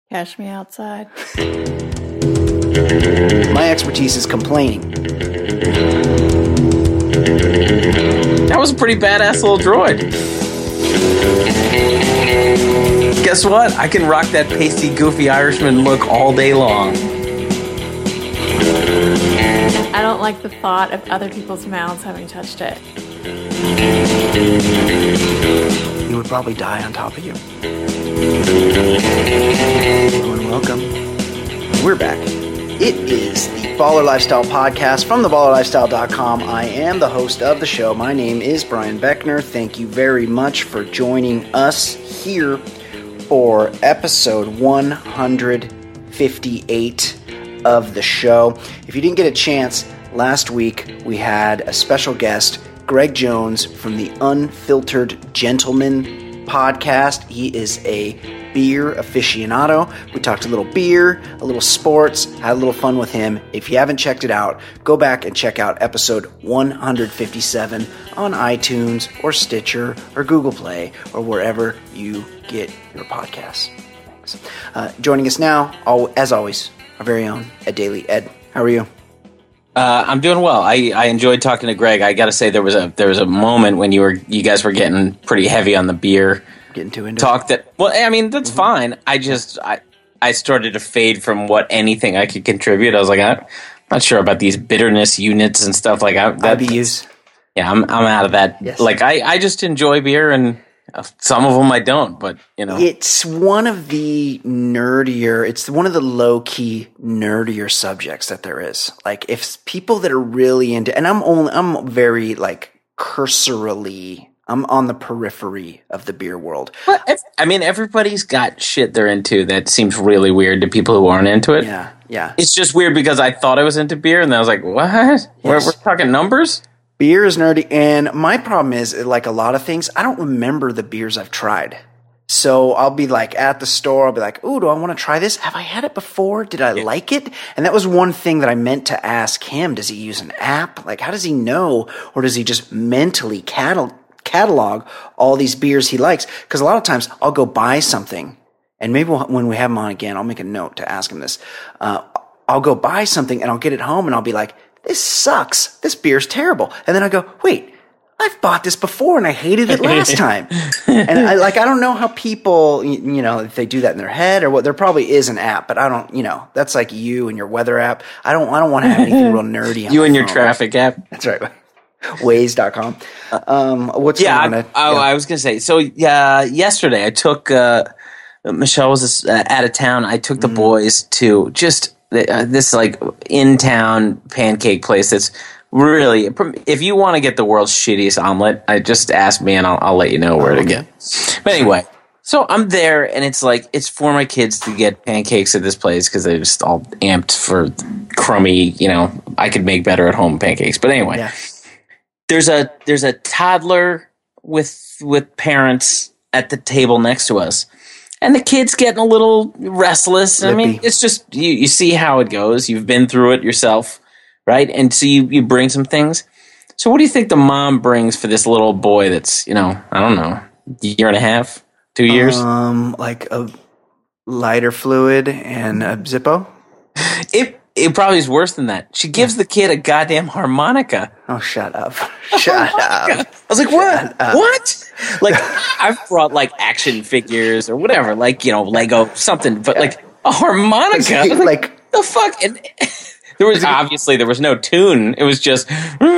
Cash me outside. My expertise is complaining. That was a pretty badass little droid. Guess what? I can rock that pasty, goofy Irishman look all day long. I don't like the thought of other people's mouths having touched it. He would probably die on top of you. Hello and welcome. We're back. It is the Baller Lifestyle Podcast from theballerlifestyle.com. I am the host of the show. My name is Brian Beckner. Thank you very much for joining us here for episode 158 of the show. If you didn't get a chance, last week we had a special guest, Greg Jones from the Unfiltered Gentleman podcast. He is a beer aficionado. We talked a little beer, a little sports, had a little fun with him. If you haven't checked it out, go back and check out episode 157 on iTunes or Stitcher or Google Play or wherever you get your podcasts. Thanks. Joining us now, as always, our very own Ed Daly. Ed, how are you? I'm doing well. I enjoyed talking to Greg. I got to say there was a moment when you guys were getting pretty heavy on the beer. Getting too into talk that. Well, I mean that's fine. I started to fade from what anything I could contribute. I was like, I'm not sure about these bitterness units and stuff like that. IBUs. Yeah, I'm out of that. Yes. Like I just enjoy beer, and some of them I don't. But you know, it's one of the nerdier. It's one of the low key nerdier subjects that there is. Like if people that are really into, and I'm very like cursorily. I'm on the periphery of the beer world. But I mean, everybody's got shit they're into that seems really weird to people who aren't into it. Yeah. It's just weird because I thought I was into beer, and then I was like, what? Yes. We're talking numbers? Beer is nerdy, and my problem is, like a lot of things, I don't remember the beers I've tried. So I'll be like at the store, I'll be like, ooh, do I want to try this? Have I had it before? Did I like it? And that was one thing that I meant to ask him. Does he use an app? Like, how does he know? Or does he just mentally catalog all these beers he likes? Because a lot of times I'll go buy something, and maybe when we have him on again, I'll make a note to ask him this. I'll go buy something and I'll get it home and I'll be like, this sucks. This beer's terrible. And then I go, wait, I've bought this before and I hated it last time. And I don't know how people, if they do that in their head or what. There probably is an app, but I don't, that's like you and your weather app. I don't want to have anything real nerdy on you my and your phone. traffic app. That's right. Waze.com. What's going on? I was going to say, so yesterday I took, Michelle was out of town. I took the boys to just this like in-town pancake place that's really, if you want to get the world's shittiest omelet, just ask me and I'll let you know where to get. But anyway, so I'm there and it's like, it's for my kids to get pancakes at this place because they're just all amped for crummy, I could make better at home pancakes. But anyway. Yeah. There's a toddler with parents at the table next to us, and the kid's getting a little restless. Lippy. I mean, it's just you see how it goes. You've been through it yourself, right? And so you bring some things. So what do you think the mom brings for this little boy that's I don't know, year and a half, 2 years? Like a lighter fluid and a Zippo. It probably is worse than that. She gives the kid a goddamn harmonica. Oh, shut up. Shut up. I was like, what? What? Like, I've brought, like, action figures or whatever, like, Lego, something, but, like, a harmonica? Like, the fuck? And there was no tune. It was just,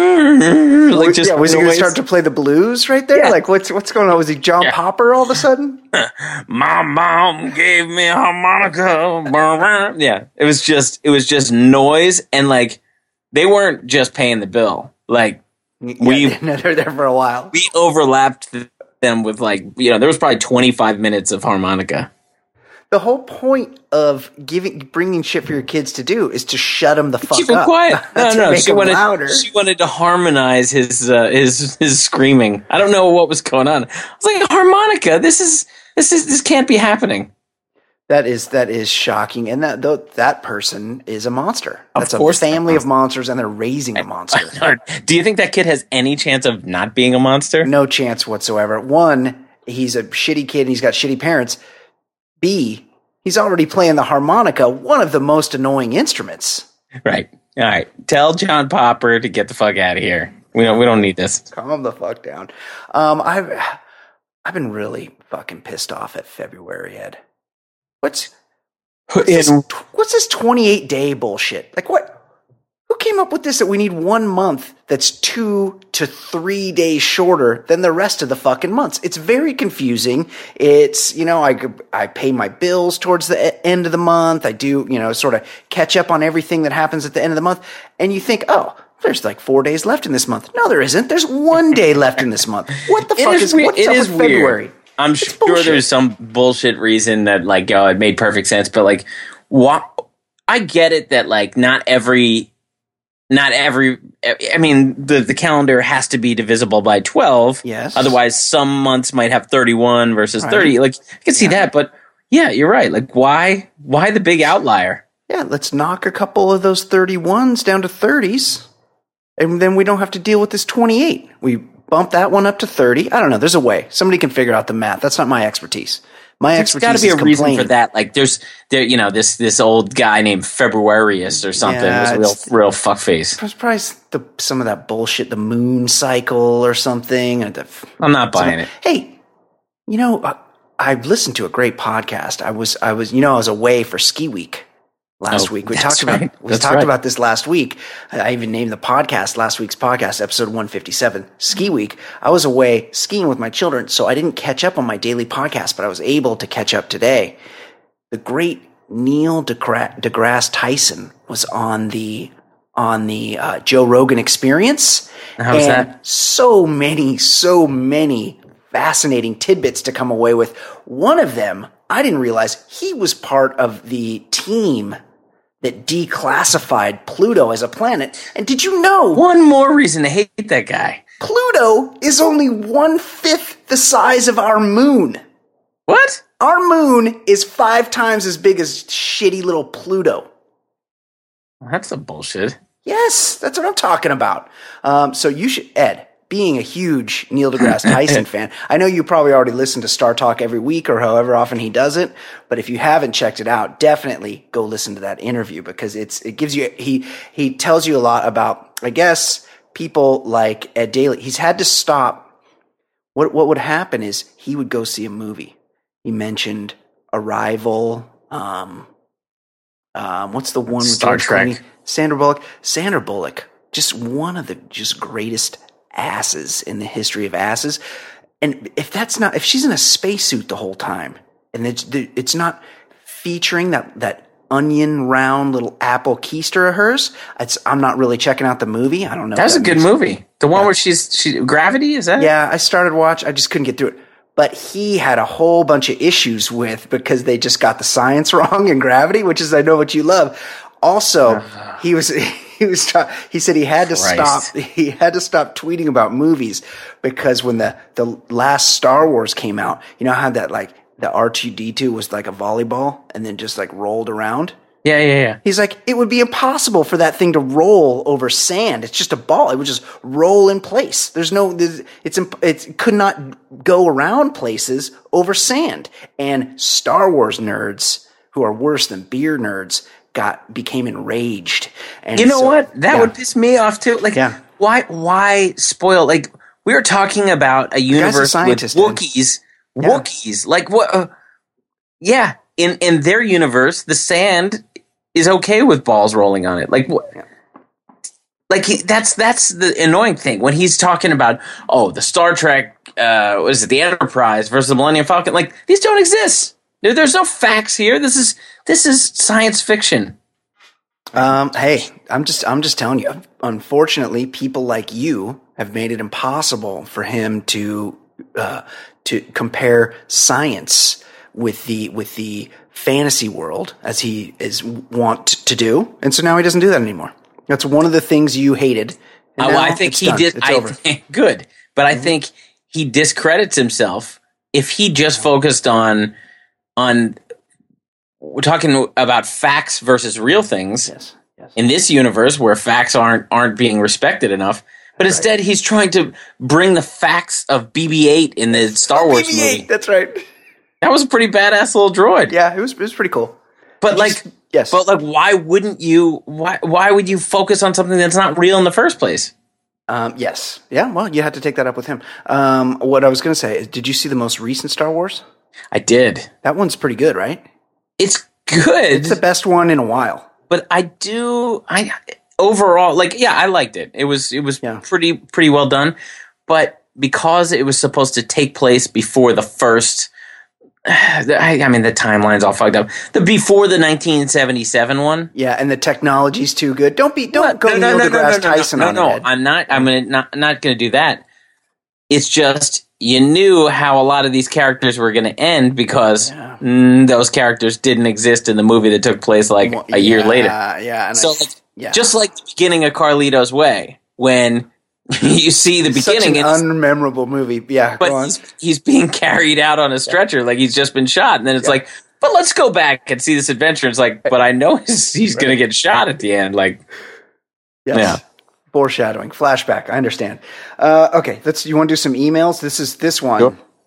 was he going to start to play the blues right there? Yeah. Like, what's going on? Was he John Popper all of a sudden? My mom gave me a harmonica. Yeah, it was just noise, and like they weren't just paying the bill. Like they're there for a while. We overlapped them with like there was probably 25 minutes of harmonica. The whole point of bringing shit for your kids to do is to shut them the fuck up. Keep them quiet. No. She wanted to harmonize his screaming. I don't know what was going on. I was like, harmonica. This can't be happening. That is shocking, and that person is a monster. That's a family of monsters, and they're raising a monster. Do you think that kid has any chance of not being a monster? No chance whatsoever. One, he's a shitty kid, and he's got shitty parents. B, He's already playing the harmonica, one of the most annoying instruments. Right. All right. Tell John Popper to get the fuck out of here. We don't need this. Calm the fuck down. I've been really fucking pissed off at February, Ed. What's this 28-day bullshit? Like what? Who came up with this that we need 1 month that's 2 to 3 days shorter than the rest of the fucking months? It's very confusing. It's, I pay my bills towards the end of the month. I do, sort of catch up on everything that happens at the end of the month. And you think, oh, there's like 4 days left in this month. No, there isn't. There's 1 day left in this month. What the fuck is what's up with February? Weird. I'm sure there's some bullshit reason that it made perfect sense, but I get it that not every I mean, the calendar has to be divisible by 12. Yes. Otherwise, some months might have 31 versus 30. I can see that, but yeah, you're right. Why the big outlier? Yeah, let's knock a couple of those 31s down to 30s, and then we don't have to deal with this 28. We bump that one up to 30. I don't know. There's a way. Somebody can figure out the math. That's not my expertise. There's got to be a reason for that. This old guy named Februarius or something was a real fuckface. Probably some of that bullshit, the moon cycle or something. I'm not buying it. Hey, I listened to a great podcast. I was away for ski week last week. We talked about this last week. I even named the podcast last week's podcast, episode 157, Ski Week. I was away skiing with my children, so I didn't catch up on my daily podcast, but I was able to catch up today. The great Neil deGrasse Tyson was on the Joe Rogan Experience. How's that? So many fascinating tidbits to come away with. One of them, I didn't realize he was part of the team that declassified Pluto as a planet. And did you know? One more reason to hate that guy. Pluto is only 1/5 the size of our moon. What? Our moon is 5 times as big as shitty little Pluto. That's some bullshit. Yes, that's what I'm talking about. So you should, Ed, being a huge Neil deGrasse Tyson fan, I know you probably already listen to Star Talk every week or however often he does it, but if you haven't checked it out, definitely go listen to that interview because it gives you, he tells you a lot about, I guess, people like Ed Daly. He's had to stop. What would happen is he would go see a movie. He mentioned Arrival. What's the one with Star Trek? Sandra Bullock, just one of the greatest asses in the history of asses. And if she's in a spacesuit the whole time and it's not featuring that onion round little apple keister of hers, I'm not really checking out the movie. I don't know. That's a good movie. The one where she Gravity, is that? Yeah, I started watch. I just couldn't get through it. But he had a whole bunch of issues with because they just got the science wrong in Gravity, which is I know what you love. Also, he said he had to stop. He had to stop tweeting about movies because when the last Star Wars came out, you know how that the R2-D2 was like a volleyball and then just rolled around. Yeah. He's like, it would be impossible for that thing to roll over sand. It's just a ball. It would just roll in place. It could not go around places over sand. And Star Wars nerds, who are worse than beer nerds, became enraged. And you know what? That would piss me off too. Why spoil? We were talking about a universe with Wookiees. Yeah. Wookiees, what? Yeah, in their universe, the sand is okay with balls rolling on it. What? That's the annoying thing when he's talking about the Star Trek. What is it? The Enterprise versus the Millennium Falcon. These don't exist. There's no facts here. This is science fiction. Hey, I'm just telling you. Unfortunately, people like you have made it impossible for him to compare science with the fantasy world as he is wont to do, and so now he doesn't do that anymore. That's one of the things you hated. I think he did. Good, but I think he discredits himself if he just focused on. We're talking about facts versus real things. Yes. In this universe where facts aren't being respected enough, but instead he's trying to bring the facts of BB-8 in the Star Wars movie. That's right. That was a pretty badass little droid. Yeah, it was pretty cool. But yes. But like, why wouldn't you? Why would you focus on something that's not real in the first place? Yes. Yeah. Well, you had to take that up with him. What I was going to say is, did you see the most recent Star Wars? I did. That one's pretty good, right? It's good. It's the best one in a while. But overall, like, yeah, I liked it. It was pretty well done. But because it was supposed to take place before the first, I mean, the timeline's all fucked up. Before the 1977 one. Yeah, and the technology's too good. Don't go Neil deGrasse Tyson on it. I'm not. I'm not going to do that. It's just, you knew how a lot of these characters were going to end because those characters didn't exist in the movie that took place like a year later. Yeah. So just like the beginning of Carlito's Way, when you see the beginning, such an unmemorable movie. Yeah, but he's being carried out on a stretcher like he's just been shot, and then it's like, but let's go back and see this adventure. It's like, but I know he's going to get shot at the end. Like, yeah. Foreshadowing, flashback. I understand. Okay, you want to do some emails? This one.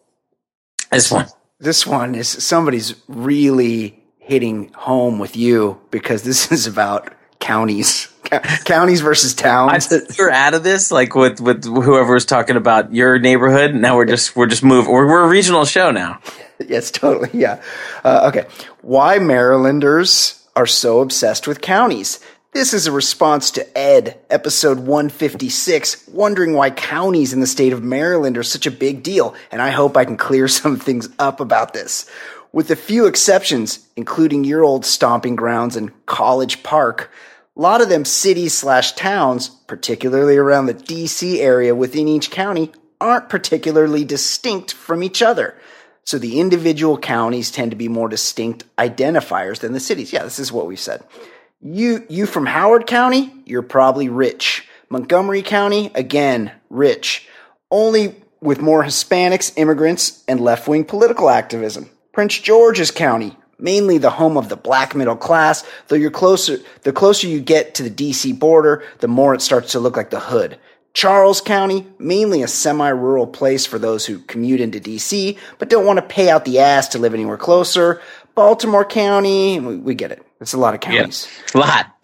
Sure. This one is somebody's really hitting home with you because this is about counties versus towns. We're out of this, like with whoever was talking about your neighborhood. Now we're just moving. We're a regional show now. Yes, totally. Yeah. Okay. Why Marylanders are so obsessed with counties. This is a response to Ed, episode 156, wondering why counties in the state of Maryland are such a big deal, and I hope I can clear some things up about this. With a few exceptions, including your old stomping grounds and College Park, a lot of them cities/towns, particularly around the D.C. area within each county, aren't particularly distinct from each other. So the individual counties tend to be more distinct identifiers than the cities. Yeah, this is what we said. You from Howard County, you're probably rich. Montgomery County, again, rich. Only with more Hispanics, immigrants, and left-wing political activism. Prince George's County, mainly the home of the black middle class, though the closer you get to the D.C. border, the more it starts to look like the hood. Charles County, mainly a semi-rural place for those who commute into D.C., but don't want to pay out the ass to live anywhere closer. Baltimore County, we get it. It's a lot of counties. Yeah, a lot.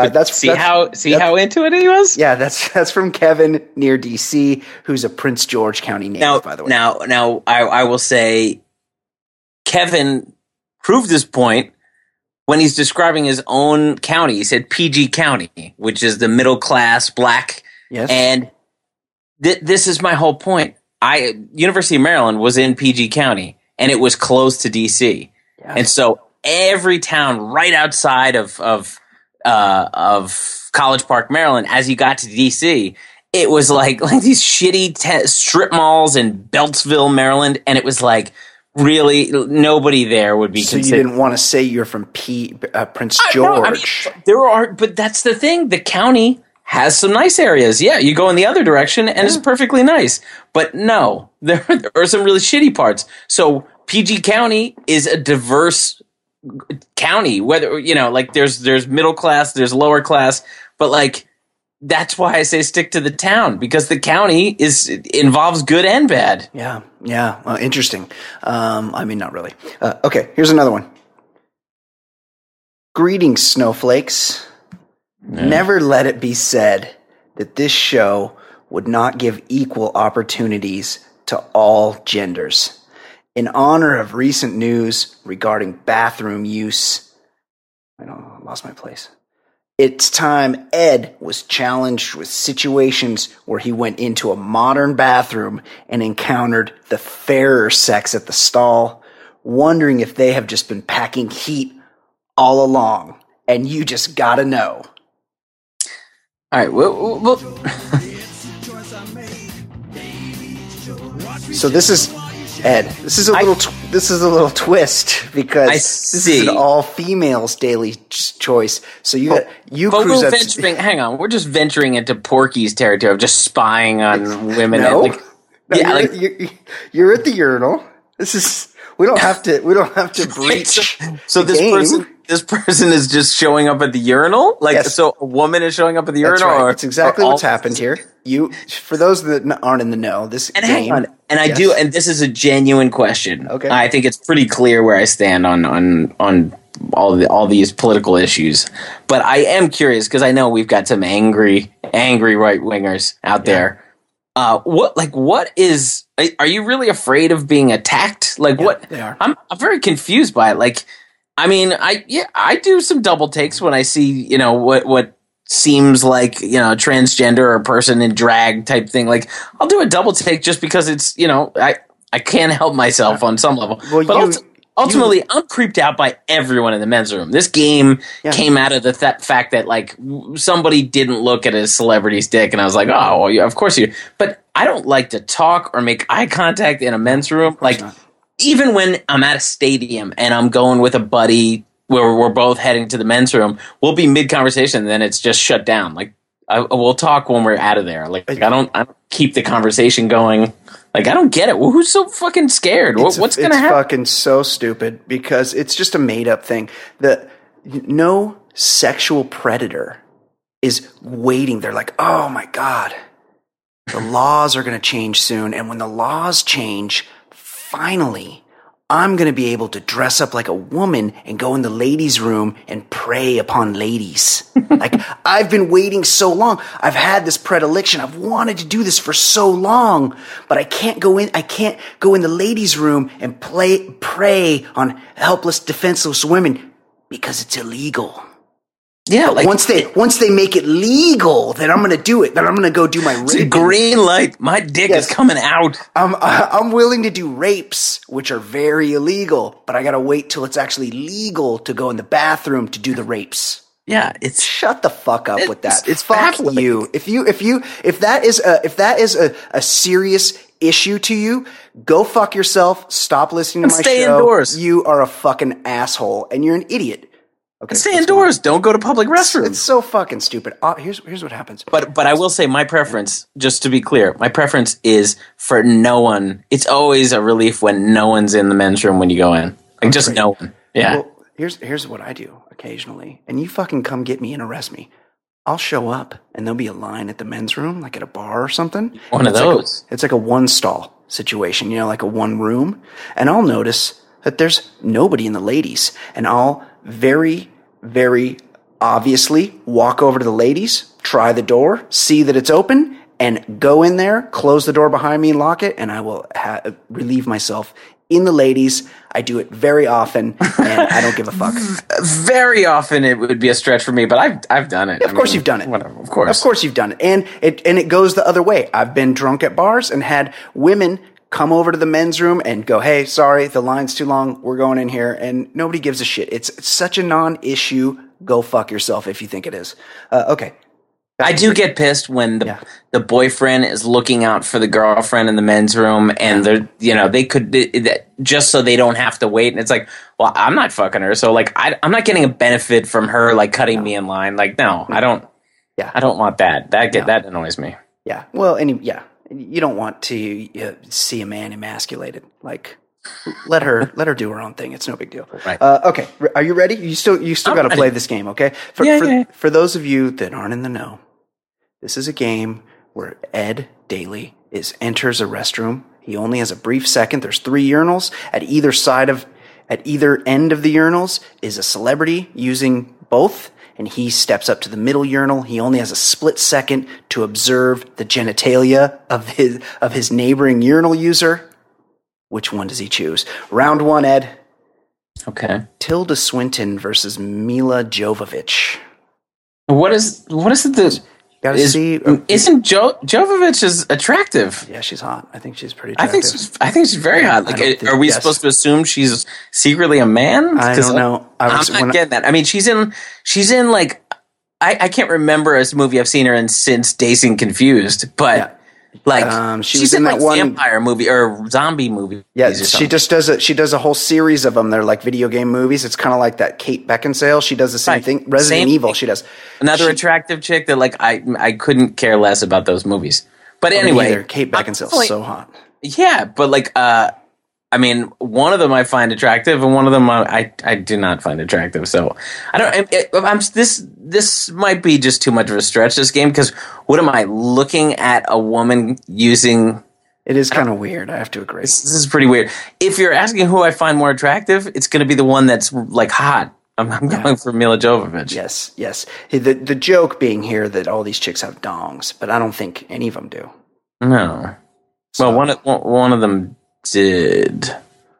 How into it he was? Yeah, that's from Kevin near D.C., who's a Prince George County native, by the way. Now, I will say, Kevin proved this point when he's describing his own county. He said PG County, which is the middle class black. Yes. And this is my whole point. University of Maryland was in PG County, and it was close to D.C. Yeah. And so every town right outside of College Park, Maryland, as you got to D.C., it was like these shitty strip malls in Beltsville, Maryland, and it was like really nobody there would be considered. So you didn't want to say you're from Prince George. But that's the thing. The county has some nice areas. Yeah, you go in the other direction, and it's perfectly nice. But no, there are some really shitty parts. So PG County is a diverse county. Whether there's middle class, there's lower class, but like that's why I say stick to the town, because the county involves good and bad. Yeah. Well, interesting. I mean, not really. Okay, here's another one. Greetings, snowflakes. Yeah. Never let it be said that this show would not give equal opportunities to all genders. In honor of recent news regarding bathroom use, I lost my place. It's time Ed was challenged with situations where he went into a modern bathroom and encountered the fairer sex at the stall, wondering if they have just been packing heat all along, and you just gotta know. All right, well. So this is Ed. This is a little twist because this is an all females daily choice. So hang on, we're just venturing into Porky's territory of just spying on women. No, you're at the urinal. We don't have to breach. So this this person is just showing up at the urinal? Like, Yes. so a woman is showing up at the That's urinal? right. Or, That's exactly or what's all- happened here. For those that aren't in the know, this And game. hang on, and I Yes. do, and this is a genuine question. Okay. I think it's pretty clear where I stand on all these political issues. But I am curious because I know we've got some angry right wingers out there. What is? Are you really afraid of being attacked? Like Yeah, what? they are. I'm very confused by it. Like, I mean, I do some double takes when I see what seems like transgender or person in drag type thing. Like, I'll do a double take just because it's I can't help myself on some level. Well, but ultimately, I'm creeped out by everyone in the men's room. This game came out of the fact that like somebody didn't look at a celebrity's dick, and I was like, oh, well, yeah, of course you. But I don't like to talk or make eye contact in a men's room. Like, not. even when I'm at a stadium and I'm going with a buddy where we're both heading to the men's room, we'll be mid conversation, and then it's just shut down. Like, we'll talk when we're out of there. Like I don't keep the conversation going. Like, I don't get it. Well, who's so fucking scared? What's going to happen? It's fucking so stupid because it's just a made up thing. No sexual predator is waiting. They're like, oh my God, the laws are going to change soon. And when the laws change, finally, I'm going to be able to dress up like a woman and go in the ladies' room and prey upon ladies. Like, I've been waiting so long. I've had this predilection. I've wanted to do this for so long, but I can't go in the ladies' room and prey on helpless, defenseless women because it's illegal. Yeah, like Once they make it legal, then I'm going to do it. Then I'm going to go do my raping. green light. My dick Yes. is coming out. I'm willing to do rapes, which are very illegal, but I got to wait till it's actually legal to go in the bathroom to do the rapes. Yeah, it's Shut the fuck up with that. it's fuck baffling. you. If that is a serious issue to you, go fuck yourself. Stop listening to my Stay show. indoors. You are a fucking asshole and you're an idiot. Okay, stay let's go on. indoors. Don't go to public restrooms. It's so fucking stupid. Here's what happens. But I will say my preference, just to be clear, my preference is for no one. It's always a relief when no one's in the men's room when you go in. Like, just no one. Yeah. Well, here's what I do occasionally, and you fucking come get me and arrest me. I'll show up, and there'll be a line at the men's room, like at a bar or something. One of those. It's like a one stall situation, like a one room, and I'll notice that there's nobody in the ladies, and I'll very, very obviously walk over to the ladies, try the door, see that it's open, and go in there, close the door behind me and lock it, and I will relieve myself in the ladies. I do it very often, and I don't give a fuck. Very often it would be a stretch for me, but I've done it. Of course you've done it. Whatever, of course. Of course you've done it. And it goes the other way. I've been drunk at bars and had women come over to the men's room and go, hey, sorry, the line's too long. We're going in here. And nobody gives a shit. It's such a non-issue. Go fuck yourself if you think it is. Okay. I do get pissed when the boyfriend is looking out for the girlfriend in the men's room, and they could just so they don't have to wait. And it's like, well, I'm not fucking her, so like I'm not getting a benefit from her like cutting me in line. Like, no, I don't. Yeah. I don't want that. That annoys me. Yeah. Well, you don't want to see a man emasculated. Like, let her do her own thing. It's no big deal. Right. Okay. Are you ready? You still got to ready. play this game, okay? For those of you that aren't in the know, this is a game where Ed Daly enters a restroom. He only has a brief second. There's 3 urinals at either end of the urinals is a celebrity using both, and he steps up to the middle urinal. He only has a split second to observe the genitalia of his neighboring urinal user. Which one does he choose? Round 1, Ed. Okay. Tilda Swinton versus Mila Jovovich. What is the? Gotta see. Isn't Jovovich is attractive? Yeah, she's hot. I think she's pretty attractive. I think she's very hot. Like, are we supposed to assume she's secretly a man? I don't know. I'm not getting that. I mean, she's in like I can't remember a movie I've seen her in since Dazed and Confused, but like she she's was in that like one vampire movie or zombie movie. Yeah, she just does a whole series of them. They're like video game movies. It's kind of like that Kate Beckinsale. She does the same thing. Resident Evil. She does another attractive chick that like I couldn't care less about those movies. But anyway, Kate Beckinsale's so hot. Yeah, but like I mean, one of them I find attractive, and one of them I do not find attractive. So I don't. This might be just too much of a stretch. This game, because what am I looking at a woman using? It is kind of weird. I have to agree. This is pretty weird. If you're asking who I find more attractive, it's going to be the one that's like hot. I'm going for Mila Jovovich. Yes. The joke being here that all these chicks have dongs, but I don't think any of them do. No. So, well, one of them did.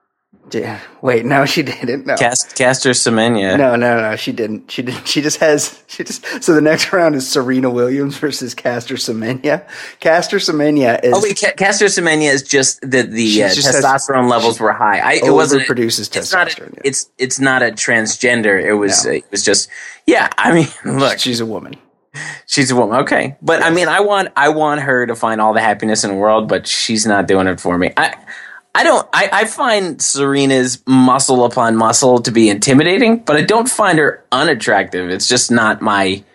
Wait, no, she didn't. No. Caster Semenya. No, she didn't. She just so the next round is Serena Williams versus Caster Semenya. Caster Semenya is. Oh wait, Caster Semenya is just the testosterone levels were high. It wasn't produces testosterone. It's not a transgender. It was just I mean, look, she's a woman. She's a woman. Okay, but yes. I mean, I want her to find all the happiness in the world, but she's not doing it for me. I find Serena's muscle upon muscle to be intimidating, but I don't find her unattractive. It's just not my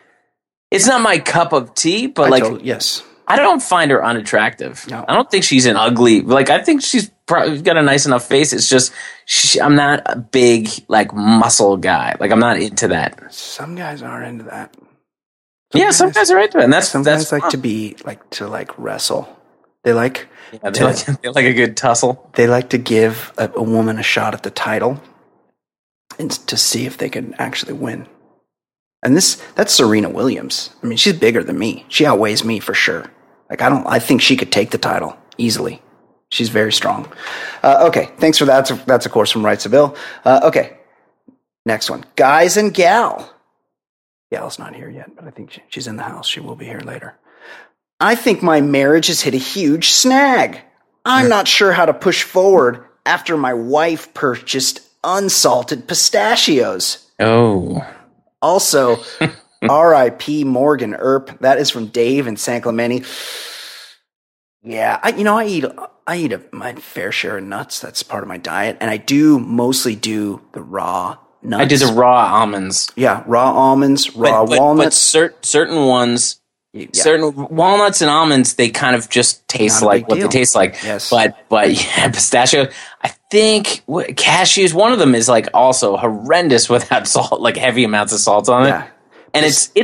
cup of tea, but yes. I don't find her unattractive. No. I don't think she's an ugly, I think she's probably got a nice enough face. It's just, I'm not a big, muscle guy. I'm not into that. Some guys are into that. Some guys are into it, and that's guys fun. to wrestle. They like... Yeah, they like a good tussle. They like to give a woman a shot at the title and to see if they can actually win. And that's Serena Williams. I mean, she's bigger than me. She outweighs me for sure. I think she could take the title easily. She's very strong. Okay, thanks for that. That's of course from Right Seville. Okay, next one. Guys and Gal. Gal's not here yet, but I think she's in the house. She will be here later. I think my marriage has hit a huge snag. I'm not sure how to push forward after my wife purchased unsalted pistachios. Oh. Also, R.I.P. Morgan Earp. That is from Dave in San Clemente. Yeah, I eat my fair share of nuts. That's part of my diet, and I do mostly do the raw nuts. I do the raw almonds. Yeah, raw almonds, walnuts. But certain ones. Yeah. Certain walnuts and almonds, they kind of just taste like what they taste like. Yes. But yeah, pistachio. I think cashews. One of them is also horrendous without salt, heavy amounts of salt on it. Yeah. And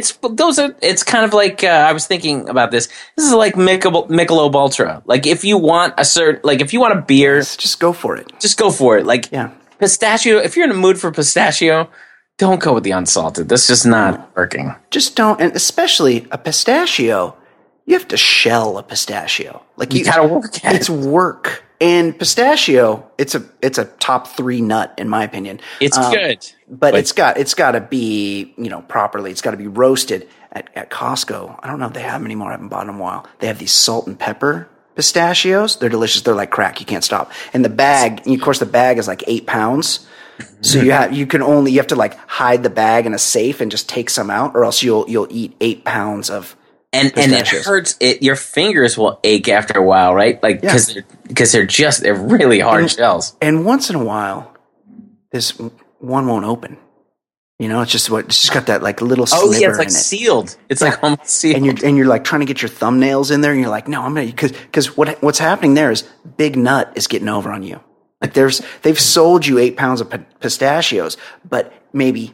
it's kind of like I was thinking about this. This is like Michelob Ultra. If you want if you want a beer, just go for it. Just go for it. Pistachio. If you're in a mood for pistachio, don't go with the unsalted. That's just not working. Just don't, and especially a pistachio. You have to shell a pistachio. You gotta work at it. It's work. And pistachio, it's a top 3 nut in my opinion. It's good, but it's got to be properly. It's got to be roasted at Costco. I don't know if they have them anymore. I haven't bought them in a while. They have these salt and pepper pistachios. They're delicious. They're like crack. You can't stop. And the bag, of course, the bag is 8 pounds. So you have to hide the bag in a safe and just take some out, or else you'll eat 8 pounds of pistachios. And it hurts. Your fingers will ache after a while, right? Because they're really hard shells. And once in a while, this one won't open. It's just got that little sliver. Oh yeah, it's in it. Sealed. It's almost sealed. And you're trying to get your thumbnails in there, and you're like, no, I'm gonna because what's happening there is Big Nut is getting over on you. They've sold you 8 pounds of pistachios, but maybe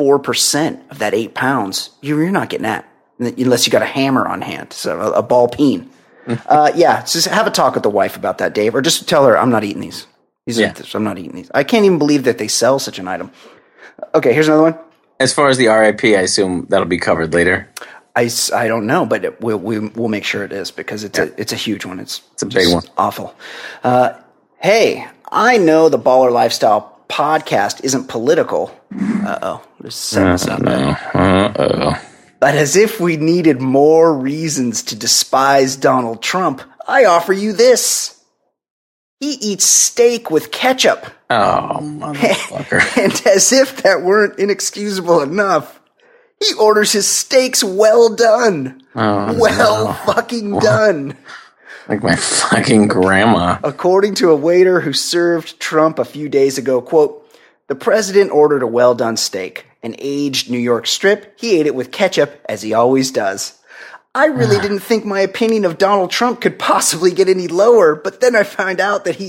4% of that 8 pounds you're not getting that unless you got a hammer on hand, so a ball peen. Just have a talk with the wife about that, Dave, or just tell her I'm not eating these. I'm not eating these. I can't even believe that they sell such an item. Okay, here's another one. As far as the RIP, I assume that'll be covered later. I don't know, but we'll make sure it is because it's a huge one. It's a big one. Awful. Hey, I know the Baller Lifestyle podcast isn't political. There's sentence out there. But as if we needed more reasons to despise Donald Trump, I offer you this. He eats steak with ketchup. Oh, motherfucker. And as if that weren't inexcusable enough, he orders his steaks well done. Fucking done. Like my fucking grandma. According to a waiter who served Trump a few days ago, quote, the president ordered a well-done steak, an aged New York strip. He ate it with ketchup, as he always does. I really didn't think my opinion of Donald Trump could possibly get any lower, but then I found out that he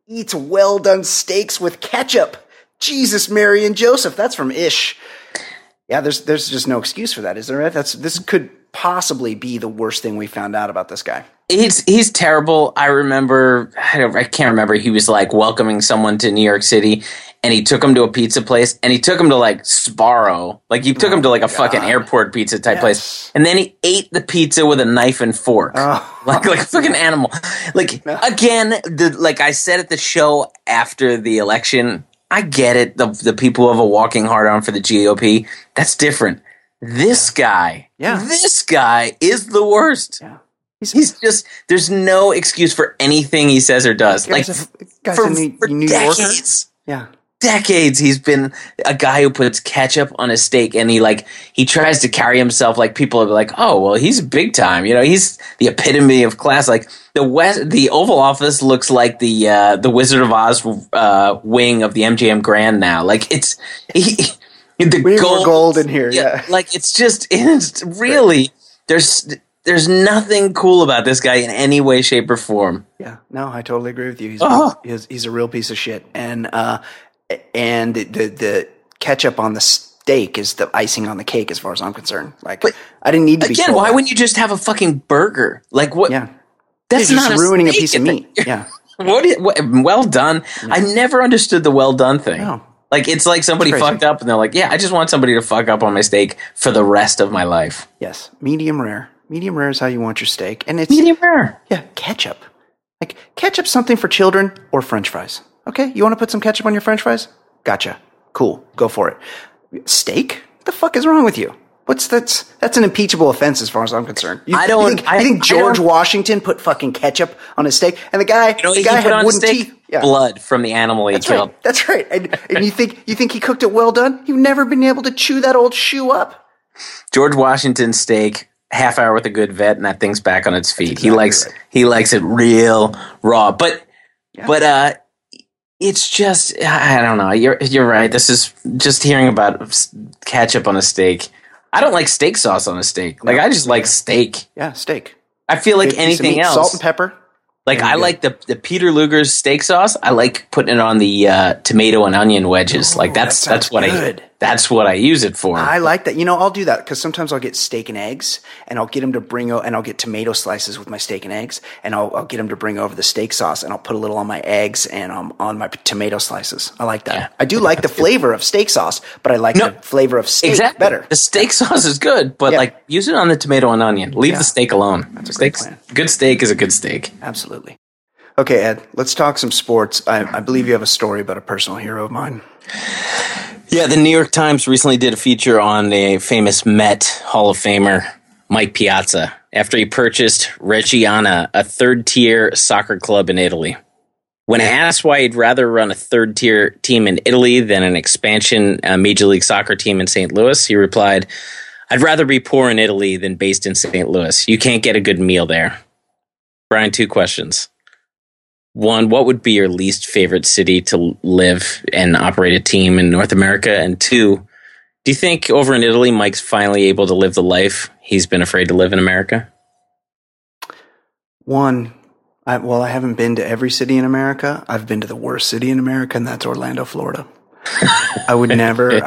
eats well done steaks with ketchup. Jesus, Mary and Joseph. That's from Ish. Yeah, there's just no excuse for that, is there? This could possibly be the worst thing we found out about this guy. He's terrible. I can't remember. He was like welcoming someone to New York City, and he took him to a pizza place, and he took him to like Sbarro. Like he took him to like a fucking airport pizza type place, and then he ate the pizza with a knife and fork, like a fucking animal. Like again, like I said at the show after the election, I get it. The people who have a walking hard on for the GOP, that's different. This guy is the worst. Yeah. He's just, there's no excuse for anything he says or does. Like for New decades. Yeah. Decades he's been a guy who puts ketchup on a steak, and he tries to carry himself like people are like, oh, well, he's big time. You know, he's the epitome of class. Like the Oval Office looks like the Wizard of Oz wing of the MGM Grand now. Like we need more gold in here. Yeah. Like it's really there's nothing cool about this guy in any way, shape, or form. Yeah, no, I totally agree with you. He's a real piece of shit, and the ketchup on the steak is the icing on the cake, as far as I'm concerned. Like, but I didn't need to be. Again, why wouldn't you just have a fucking burger? Like what? Yeah, that's not just ruining a piece of meat. Yeah, what? Well done. Yeah. I never understood the well done thing. No. Like, it's like somebody fucked up, and they're like, yeah, I just want somebody to fuck up on my steak for the rest of my life. Yes, medium rare. Medium rare is how you want your steak. And it's medium rare. Yeah, ketchup. Like, ketchup's something for children or French fries. Okay, you want to put some ketchup on your French fries? Gotcha. Cool. Go for it. Steak? What the fuck is wrong with you? That's an impeachable offense as far as I'm concerned. You think George Washington put fucking ketchup on his steak, and the guy had wooden teeth. Yeah. Blood from the animal he killed. Right. That's right. And you think he cooked it well done? You've never been able to chew that old shoe up. George Washington's steak, half hour with a good vet, and that thing's back on its feet. Exactly he likes it real raw. But it's just, I don't know. You're right. This is just hearing about ketchup on a steak. I don't like steak sauce on a steak. Like, I just like steak. Yeah, steak. I feel like anything else. Salt and pepper. Like, I like the Peter Luger's steak sauce. I like putting it on the tomato and onion wedges. Like, that's what I use it for. I like that. You know, I'll do that because sometimes I'll get steak and eggs, and I'll get him to and I'll get tomato slices with my steak and eggs, and I'll get him to bring over the steak sauce, and I'll put a little on my eggs and on my tomato slices. I like that. Yeah. I do like the flavor of steak sauce, but I like the flavor of steak better. The steak sauce is good, but like, use it on the tomato and onion. Leave the steak alone. That's a great plan. Good steak is a good steak. Absolutely. Okay, Ed, let's talk some sports. I believe you have a story about a personal hero of mine. Yeah, the New York Times recently did a feature on a famous Met Hall of Famer, Mike Piazza, after he purchased Reggiana, a third-tier soccer club in Italy. When asked why he'd rather run a third-tier team in Italy than an expansion Major League Soccer team in St. Louis, he replied, "I'd rather be poor in Italy than based in St. Louis. You can't get a good meal there." Brian, 2 questions. 1, what would be your least favorite city to live and operate a team in North America? And 2, do you think over in Italy, Mike's finally able to live the life he's been afraid to live in America? 1, I haven't been to every city in America. I've been to the worst city in America, and that's Orlando, Florida. I would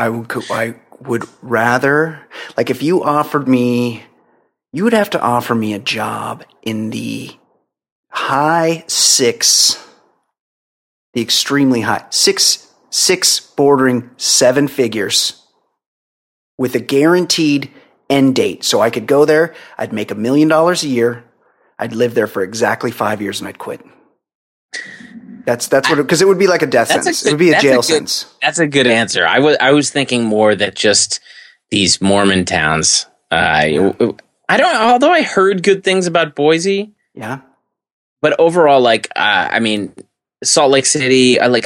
rather, like, if you offered me, you would have to offer me a job in the high 6, the extremely high, 6 bordering 7 figures with a guaranteed end date. So I could go there, I'd make $1 million a year, I'd live there for exactly 5 years, and I'd quit. That's what, because it would be like a death sentence. It would be a jail sentence. That's a good answer. I was thinking more that just these Mormon towns. Although I heard good things about Boise. Yeah. But overall, like, I mean, Salt Lake City, I've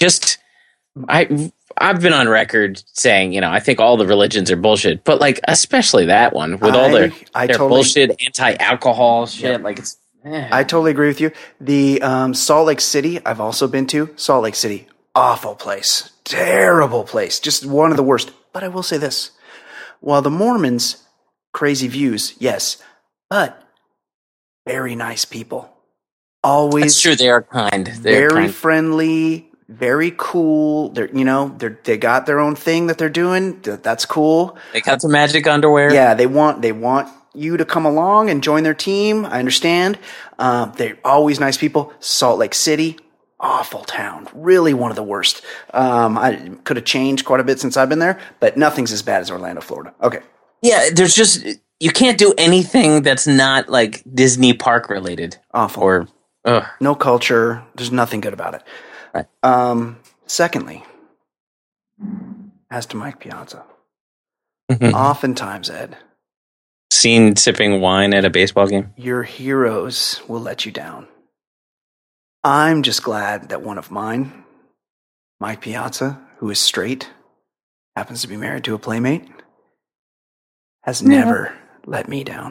been on record saying, you know, I think all the religions are bullshit, but like, especially that one with all their bullshit anti-alcohol shit. Yep. Like, it's, I totally agree with you. The Salt Lake City, I've also been to. Salt Lake City, awful place, terrible place, just one of the worst. But I will say this: while the Mormons, crazy views, yes, but very nice people. Always That's true. They are kind. They're very kind. friendly, very cool. They got their own thing that they're doing. That's cool. They got the magic underwear. Yeah, they want you to come along and join their team. I understand. They're always nice people. Salt Lake City, awful town. Really one of the worst. I could have changed quite a bit since I've been there, but nothing's as bad as Orlando, Florida. Okay. Yeah, there's just you can't do anything that's not like Disney park related. Awful. Or no culture. There's nothing good about it. Right. Secondly, as to Mike Piazza, Mm-hmm. oftentimes, Ed, Seen sipping wine at a baseball game. your heroes will let you down. I'm just glad that one of mine, Mike Piazza, who is straight, happens to be married to a playmate, has never let me down.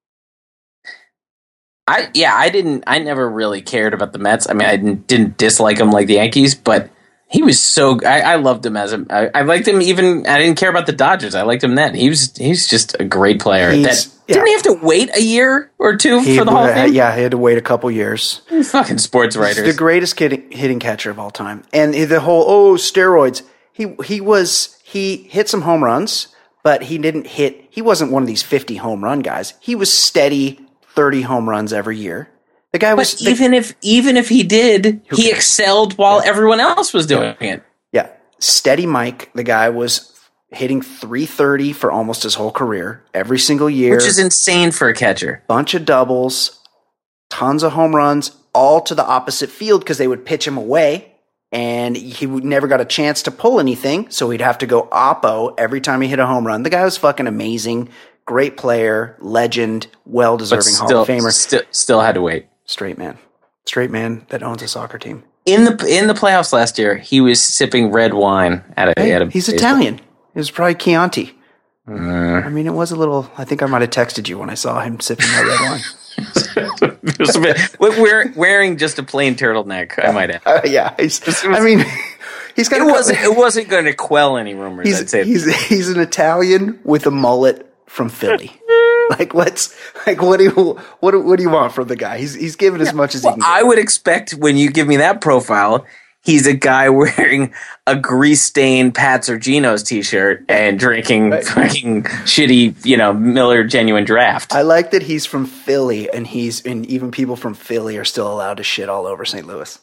I never really cared about the Mets. I mean, I didn't dislike him like the Yankees, but he was I loved him I liked him even, I didn't care about the Dodgers. I liked him then. He's just a great player. Didn't he have to wait a year or two for the Hall of Fame? Yeah, he had to wait a couple years. Fucking sports writers. He's the greatest hitting catcher of all time. And the whole, steroids. He hit some home runs, but he wasn't one of these 50 home run guys. He was steady 30 home runs every year. The guy was even if he did, he excelled while everyone else was doing it. Yeah. Steady Mike, the guy was hitting 330 for almost his whole career, every single year. Which is insane for a catcher. Bunch of doubles, tons of home runs, all to the opposite field because they would pitch him away, and he never got a chance to pull anything, so he'd have to go oppo every time he hit a home run. The guy was fucking amazing, great player, legend, well-deserving Hall of Famer. Still had to wait. Straight man that owns a soccer team. In the playoffs last year, he was sipping red wine at a He's baseball. Italian. It was probably Chianti. I mean, it was a little. I think I might have texted you when I saw him sipping that red wine. It was a bit, we're wearing just a plain turtleneck. I might add. Yeah, he's got. It wasn't going to quell any rumors. I'd say he's an Italian with a mullet from Philly. What do you want from the guy? He's given as much as he can give. I would expect when you give me that profile, he's a guy wearing a grease-stained Pat Sergino's t-shirt and drinking fucking shitty, Miller Genuine Draft. I like that he's from Philly, and even people from Philly are still allowed to shit all over St. Louis.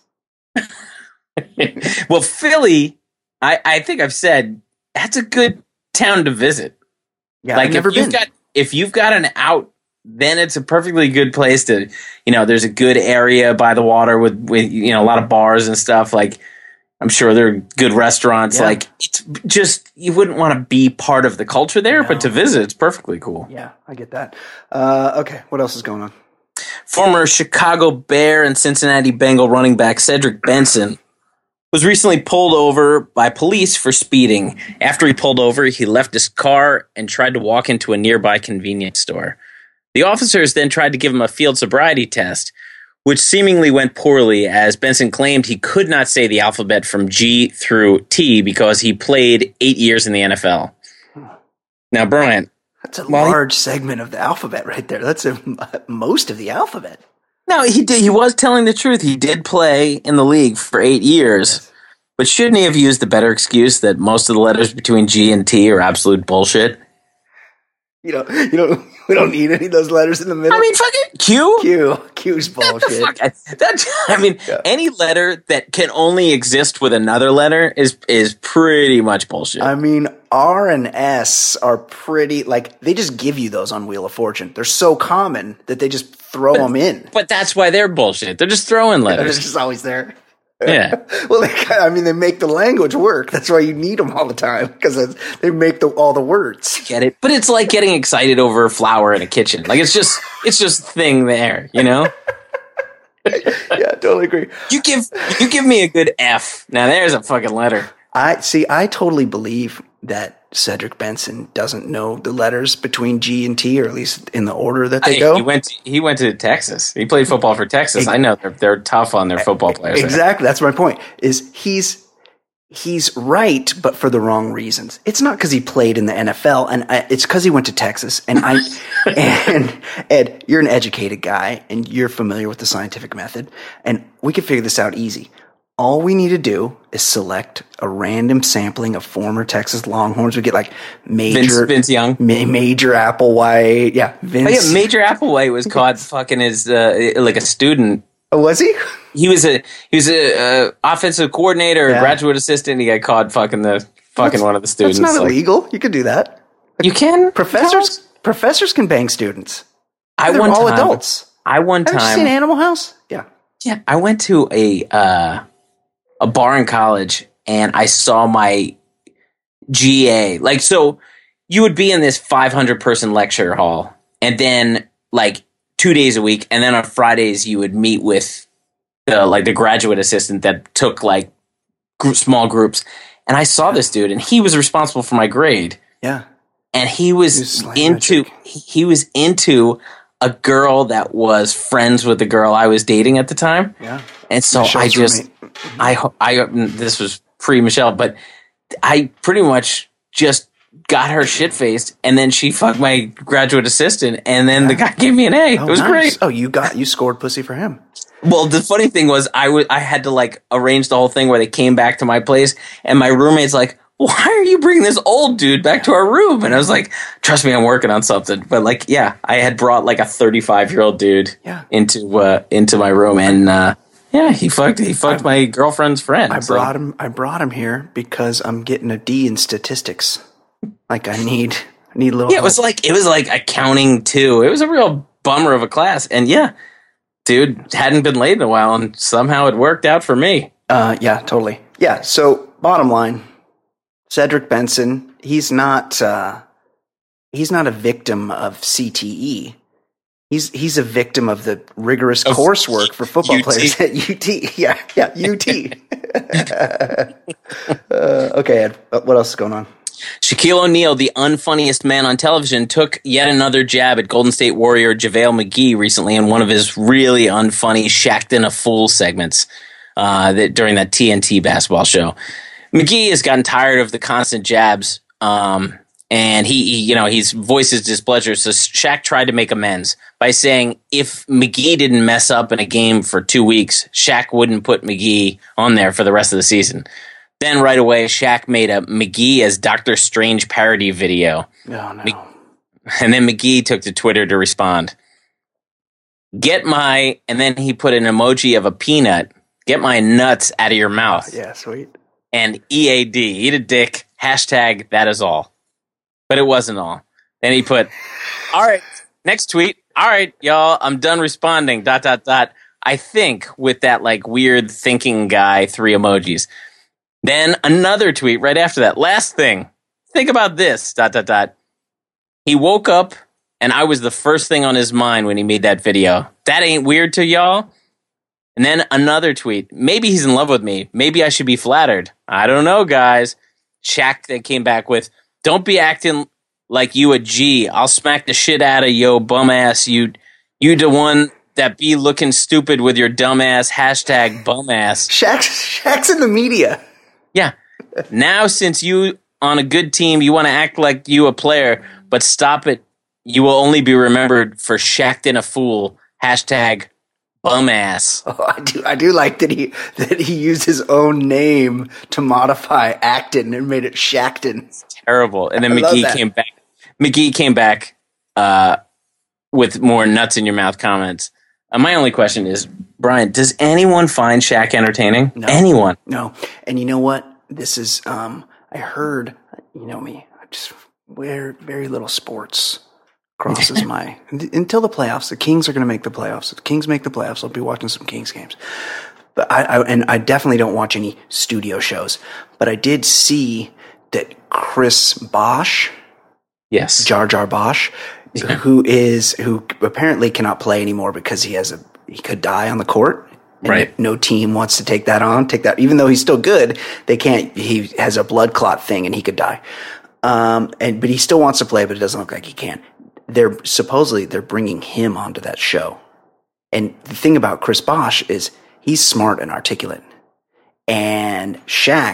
Well, Philly, I think I've said that's a good town to visit. Yeah, I've never been. If you've got an out, then it's a perfectly good place to, there's a good area by the water with a lot of bars and stuff. Like, I'm sure there are good restaurants. Yeah. Like, it's just, you wouldn't want to be part of the culture there, but to visit, it's perfectly cool. Yeah, I get that. Okay, what else is going on? Former Chicago Bear and Cincinnati Bengal running back Cedric Benson was recently pulled over by police for speeding. After he pulled over, he left his car and tried to walk into a nearby convenience store. The officers then tried to give him a field sobriety test, which seemingly went poorly, as Benson claimed he could not say the alphabet from G through T because he played 8 years in the NFL. Now, Brian. That's a large segment of the alphabet right there. That's most of the alphabet. No, he did. He was telling the truth. He did play in the league for 8 years. Yes. But shouldn't he have used the better excuse that most of the letters between G and T are absolute bullshit? We don't need any of those letters in the middle. I mean, fucking Q. Q's bullshit. Any letter that can only exist with another letter is pretty much bullshit. I mean, R and S are pretty, they just give you those on Wheel of Fortune. They're so common that they just throw them in. But that's why they're bullshit. They're just throwing letters. They're just always there. Yeah. Well, they make the language work. That's why you need them all the time, because they make all the words. Get it? But it's like getting excited over a flower in a kitchen. Like it's just a thing there, Yeah, totally agree. You give me a good F. Now there's a fucking letter. I totally believe that Cedric Benson doesn't know the letters between G and T, or at least in the order that they go. He went to Texas. He played football for Texas. I know they're tough on their football players. Exactly. That's my point. Is he's right, but for the wrong reasons. It's not because he played in the NFL, and it's because he went to Texas. And and Ed, you're an educated guy, and you're familiar with the scientific method, and we can figure this out easy. All we need to do is select a random sampling of former Texas Longhorns. We get like Vince Young, Major Applewhite. Yeah, Vince. Oh, yeah, Major Applewhite was caught fucking as like a student. Oh, was he? He was a offensive coordinator, or graduate assistant. He got caught fucking one of the students. That's not illegal. You could do that. You can. Professors can bang students. They're all adults. Have you seen Animal House? Yeah. Yeah. I went to a bar in college, and I saw my GA. Like, so you would be in this 500 person lecture hall, and then like 2 days a week, and then on Fridays you would meet with the graduate assistant that took like small groups. And I saw this dude, and he was responsible for my grade. Yeah, and he was into a girl that was friends with the girl I was dating at the time. Yeah, and so this was pre-Michelle, but I pretty much just got her shit-faced, and then she fucked my graduate assistant, and then the guy gave me an A. It was great. Oh, you scored pussy for him. Well, the funny thing was I had to like arrange the whole thing where they came back to my place, and my roommate's like, why are you bringing this old dude back to our room? And I was like, trust me, I'm working on something. But like, yeah, I had brought like a 35-year-old dude into my room, and he fucked my girlfriend's friend. I brought him here because I'm getting a D in statistics. Like I need a little. Yeah, it was like accounting too. It was a real bummer of a class, and dude hadn't been laid in a while, and somehow it worked out for me. Yeah, totally. Yeah. So bottom line, Cedric Benson, he's not a victim of CTE. He's a victim of the rigorous coursework for football players at UT. Yeah, UT. Okay, Ed, what else is going on? Shaquille O'Neal, the unfunniest man on television, took yet another jab at Golden State Warrior JaVale McGee recently in one of his really unfunny Shaq'd in a Fool segments during that TNT basketball show. McGee has gotten tired of the constant jabs, and he's voiced his displeasure. So Shaq tried to make amends by saying if McGee didn't mess up in a game for 2 weeks, Shaq wouldn't put McGee on there for the rest of the season. Then right away, Shaq made a McGee as Doctor Strange parody video. Oh, no. And then McGee took to Twitter to respond. And then he put an emoji of a peanut. Get my nuts out of your mouth. Yeah, sweet. And EAD, eat a dick, hashtag that is all. But it wasn't all. Then he put, all right, next tweet. All right, y'all, I'm done responding, ... I think with that like weird thinking guy, 3 emojis. Then another tweet right after that. Last thing. Think about this, ... He woke up, and I was the first thing on his mind when he made that video. That ain't weird to y'all? And then another tweet. Maybe he's in love with me. Maybe I should be flattered. I don't know, guys. Shaq then came back with, don't be acting like you a G. I'll smack the shit out of yo bum ass. You the one that be looking stupid with your dumb ass hashtag bum ass. Shaq's in the media. Yeah. Now, since you on a good team, you want to act like you a player, but stop it. You will only be remembered for Shaq'd in a Fool. Hashtag bum ass. Oh, I do like that he used his own name to modify Acton and made it Shaqton. It's terrible. And then McGee came back with more nuts in your mouth comments. My only question is, Brian, does anyone find Shaq entertaining? No. Anyone? No. And you know what? This is, I heard, you know me, I just wear very little sports crosses my, until the playoffs. The Kings are going to make the playoffs. If the Kings make the playoffs, I'll be watching some Kings games. But I definitely don't watch any studio shows. But I did see that Chris Bosh, yes, Jar Jar Bosh, who apparently cannot play anymore because he could die on the court. And right. No team wants to take that, even though he's still good, they can't, he has a blood clot thing and he could die. But he still wants to play, but it doesn't look like he can. They're bringing him onto that show. And the thing about Chris Bosh is he's smart and articulate. And Shaq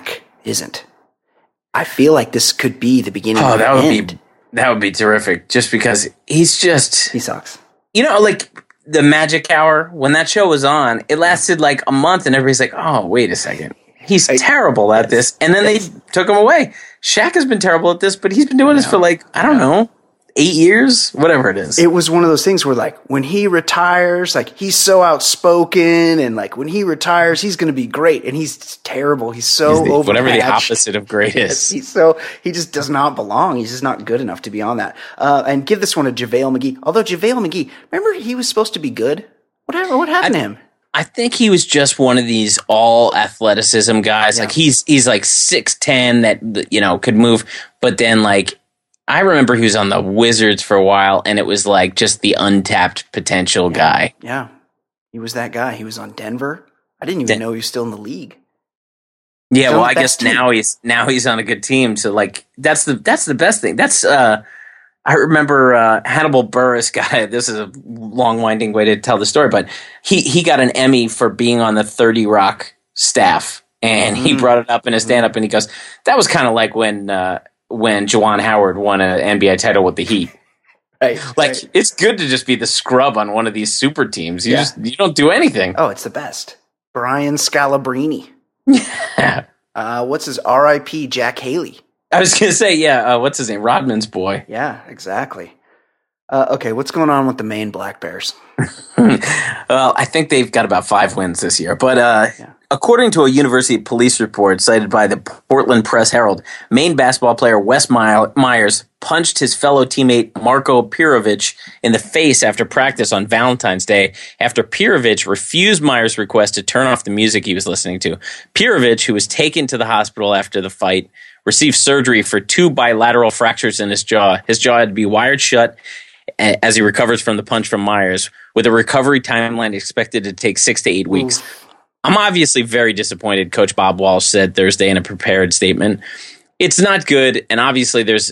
isn't. I feel like this could be the beginning Oh, of the end. that would be terrific. Just because He sucks. like the Magic Hour, when that show was on, it lasted like a month and everybody's like, oh, wait a second. He's terrible at this. And then they took him away. Shaq has been terrible at this, but he's been doing this for like, I don't know, 8 years, whatever it is. It was one of those things where, like, when he retires, like, he's so outspoken, and like when he retires, he's going to be great, and he's terrible. He's so overmatched. Whatever the opposite of great is. He just does not belong. He's just not good enough to be on that. And give this one to JaVale McGee. Although JaVale McGee, remember he was supposed to be good. What happened to him? I think he was just one of these all athleticism guys. Yeah. Like he's like 6'10" that could move, but then like. I remember he was on the Wizards for a while, and it was like just the untapped potential guy. Yeah, he was that guy. He was on Denver. I didn't even know he was still in the league. Yeah, well, I guess now he's on a good team. So like that's the best thing. That's I remember Hannibal Buress got this is a long winding way to tell the story, but he got an Emmy for being on the 30 Rock staff, and he brought it up in a stand up, and he goes, that was kind of like when Juwan Howard won an NBA title with the Heat. Right. It's good to just be the scrub on one of these super teams. You don't do anything. Oh, it's the best. Brian Scalabrine. Yeah. What's his R.I.P. Jack Haley? I was going to say, what's his name? Rodman's boy. Yeah, exactly. Okay, what's going on with the Maine Black Bears? Well, I think they've got about 5 wins this year. But according to a university police report cited by the Portland Press Herald, Maine basketball player Wes Myers punched his fellow teammate Marko Pirovic in the face after practice on Valentine's Day after Pirovic refused Myers' request to turn off the music he was listening to. Pirovic, who was taken to the hospital after the fight, received surgery for 2 bilateral fractures in his jaw. His jaw had to be wired shut as he recovers from the punch from Myers, with a recovery timeline expected to take 6 to 8 weeks. Oof. I'm obviously very disappointed, Coach Bob Walsh said Thursday in a prepared statement. It's not good, and there's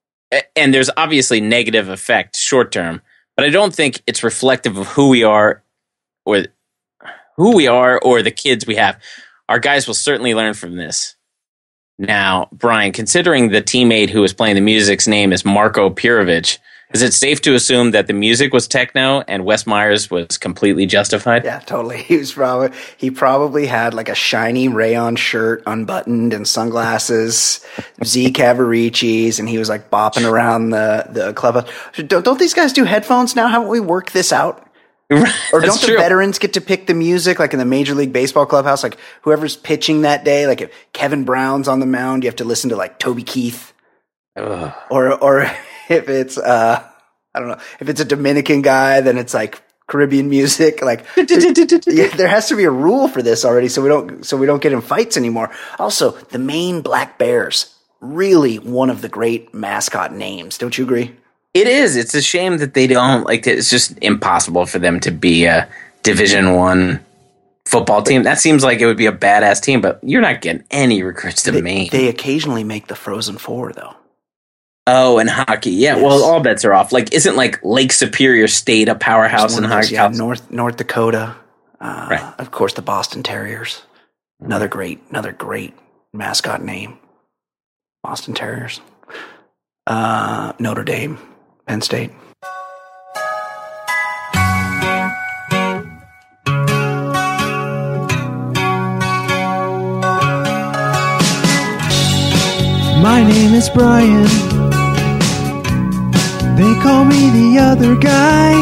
obviously negative effect short term, but I don't think it's reflective of who we are or the kids we have. Our guys will certainly learn from this. Now, Brian, considering the teammate who was playing the music's name is Marko Pirovic, is it safe to assume that the music was techno and Wes Myers was completely justified? Yeah, totally. He probably had like a shiny rayon shirt unbuttoned and sunglasses, Z Cavariccis, and he was like bopping around the clubhouse. Don't these guys do headphones now? Haven't we worked this out? Or don't the veterans get to pick the music like in the Major League Baseball clubhouse? Like whoever's pitching that day, like if Kevin Brown's on the mound, you have to listen to like Toby Keith. Ugh. Or if it's I don't know, if it's a Dominican guy, then it's like Caribbean music. Like there has to be a rule for this already, so we don't get in fights anymore. Also, the Maine Black Bears, really one of the great mascot names. Don't you agree? It is. It's a shame that they don't it's just impossible for them to be a Division I football team. That seems like it would be a badass team, but you're not getting any recruits to Maine. They occasionally make the Frozen Four, though. Oh, and hockey. Yeah, Yes. well, all bets are off. Like, isn't like Lake Superior State a powerhouse in hockey? Yeah, North Dakota. Right. Of course, the Boston Terriers. Another great mascot name. Boston Terriers. Notre Dame. Penn State. My name is Brian. They call me the other guy.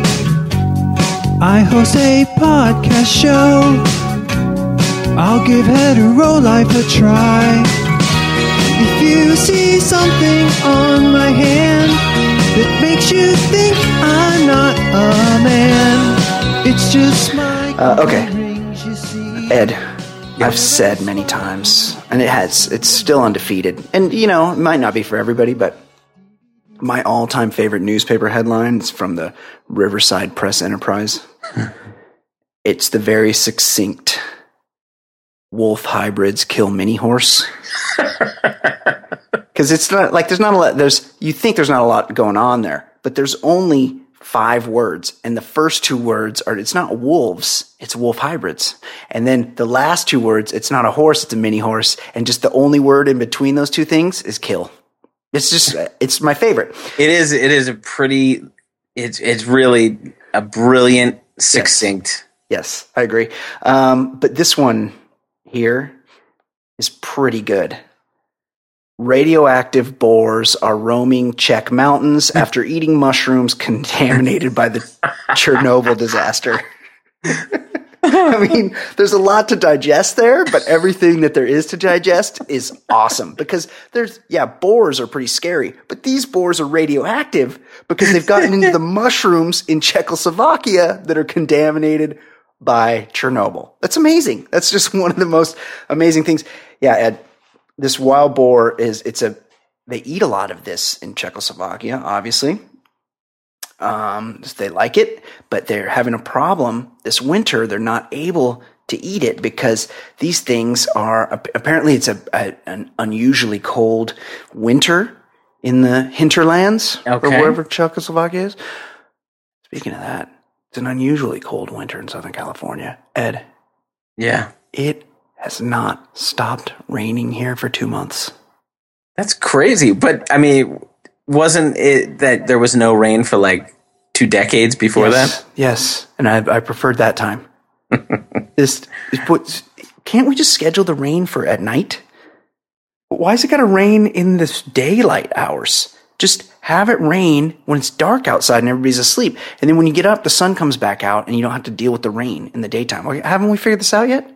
I host a podcast show. I'll give hetero life a try. If you see something on my hand that makes you think I'm not a man, it's just my Okay. rings, you see. Ed, I've said many times, and it's still undefeated. And, it might not be for everybody, but my all-time favorite newspaper headline is from the Riverside Press Enterprise. It's the very succinct wolf hybrids kill mini horse. Because it's not like there's not a lot. You think there's not a lot going on there, but there's only 5 words. And the first 2 words are, it's not wolves, it's wolf hybrids. And then the last 2 words, it's not a horse, it's a mini horse. And just the only word in between those 2 things is kill. It's just, it's my favorite. It is it's really a brilliant, succinct. Yes, I agree. But this one here is pretty good. Radioactive boars are roaming Czech mountains after eating mushrooms contaminated by the Chernobyl disaster. I mean, there's a lot to digest there, but everything that there is to digest is awesome because boars are pretty scary, but these boars are radioactive because they've gotten into the mushrooms in Czechoslovakia that are contaminated by Chernobyl. That's amazing. That's just one of the most amazing things. Yeah, Ed. This wild boar they eat a lot of this in Czechoslovakia, obviously. They like it, but they're having a problem this winter. They're not able to eat it because these things are, apparently it's an unusually cold winter in the hinterlands or wherever Czechoslovakia is. Speaking of that, it's an unusually cold winter in Southern California. Ed. Yeah. It has not stopped raining here for 2 months. That's crazy. But, I mean, wasn't it that there was no rain for like 2 decades before that? Yes. And I preferred that time. Can't we just schedule the rain for at night? Why is it got to rain in this daylight hours? Just have it rain when it's dark outside and everybody's asleep. And then when you get up, the sun comes back out and you don't have to deal with the rain in the daytime. Haven't we figured this out yet?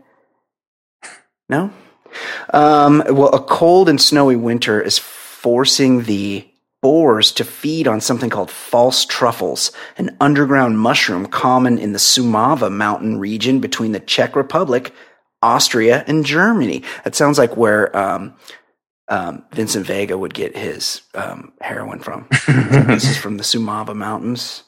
No? Well, a cold and snowy winter is forcing the boars to feed on something called false truffles, an underground mushroom common in the Sumava mountain region between the Czech Republic, Austria, and Germany. That sounds like where Vincent Vega would get his heroin from. This is from the Sumava Mountains.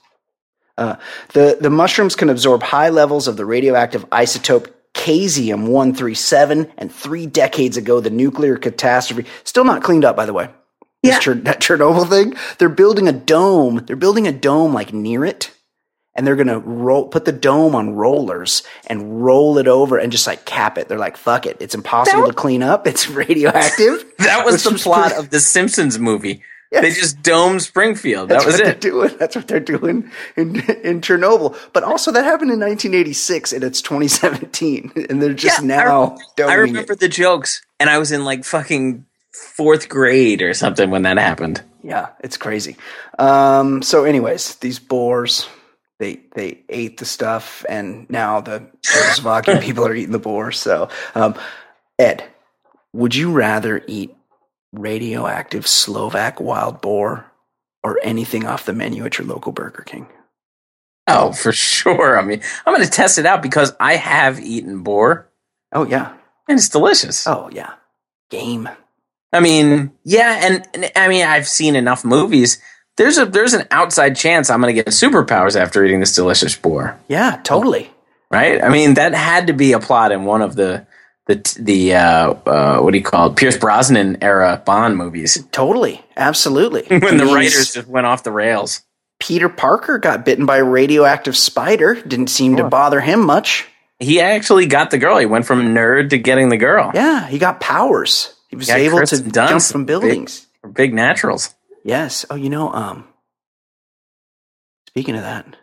The mushrooms can absorb high levels of the radioactive isotope Cesium-137, and 3 decades ago, the nuclear catastrophe, still not cleaned up, by the way. Yeah. That Chernobyl thing, they're building a dome. They're building a dome like near it, and they're going to put the dome on rollers and roll it over and just like cap it. They're like, fuck it. It's impossible to clean up. It's radioactive. That was the plot of the Simpsons movie. Yes. They just domed Springfield. That was it. That's what they're doing in Chernobyl. But also that happened in 1986 and it's 2017. And they're just now doming I remember the jokes. And I was in like fucking 4th grade or something when that happened. Yeah, it's crazy. So anyways, these boars, they ate the stuff and now the Czechoslovakian people are eating the boars. So, Ed, would you rather eat radioactive Slovak wild boar or anything off the menu at your local Burger King? Oh, for sure. I mean, I'm going to test it out because I have eaten boar. Oh, yeah. And it's delicious. Oh, yeah. Game. I mean, yeah, and I mean, I've seen enough movies. There's an outside chance I'm going to get superpowers after eating this delicious boar. Yeah, totally. Right? I mean, that had to be a plot in one of the what do you call it? Pierce Brosnan era Bond movies. Totally. Absolutely. When the writers just went off the rails. Peter Parker got bitten by a radioactive spider. Didn't seem to bother him much. He actually got the girl. He went from nerd to getting the girl. Yeah, he got powers. He was able to jump from buildings. Big naturals. Yes. Oh, speaking of that,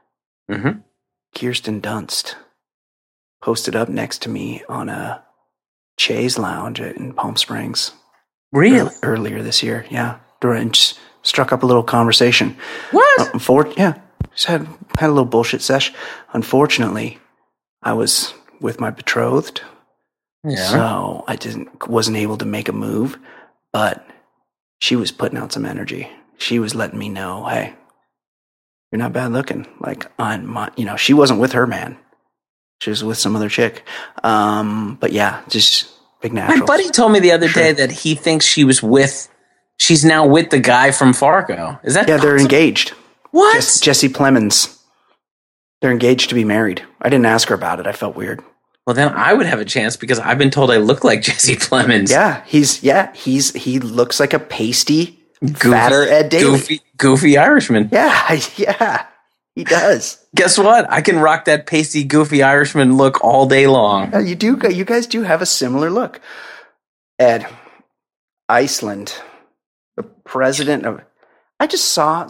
Kirsten Dunst posted up next to me on a Che's Lounge in Palm Springs. Really? Earlier this year, yeah. And just struck up a little conversation. What? Yeah. Just had a little bullshit sesh. Unfortunately, I was with my betrothed. Yeah. So I wasn't able to make a move, but she was putting out some energy. She was letting me know, hey, you're not bad looking. Like, she wasn't with her man. She was with some other chick. But yeah, just big naturals. My buddy told me the other day that he thinks she's now with the guy from Fargo. Is that possible? They're engaged. What? Jesse Plemons. They're engaged to be married. I didn't ask her about it. I felt weird. Well, then I would have a chance because I've been told I look like Jesse Plemons. Yeah, he looks like a pasty, fatter Ed Daly. Goofy Irishman. Yeah. He does. Guess what? I can rock that pasty, goofy Irishman look all day long. You do. You guys do have a similar look. Ed, Iceland, the president of. I just saw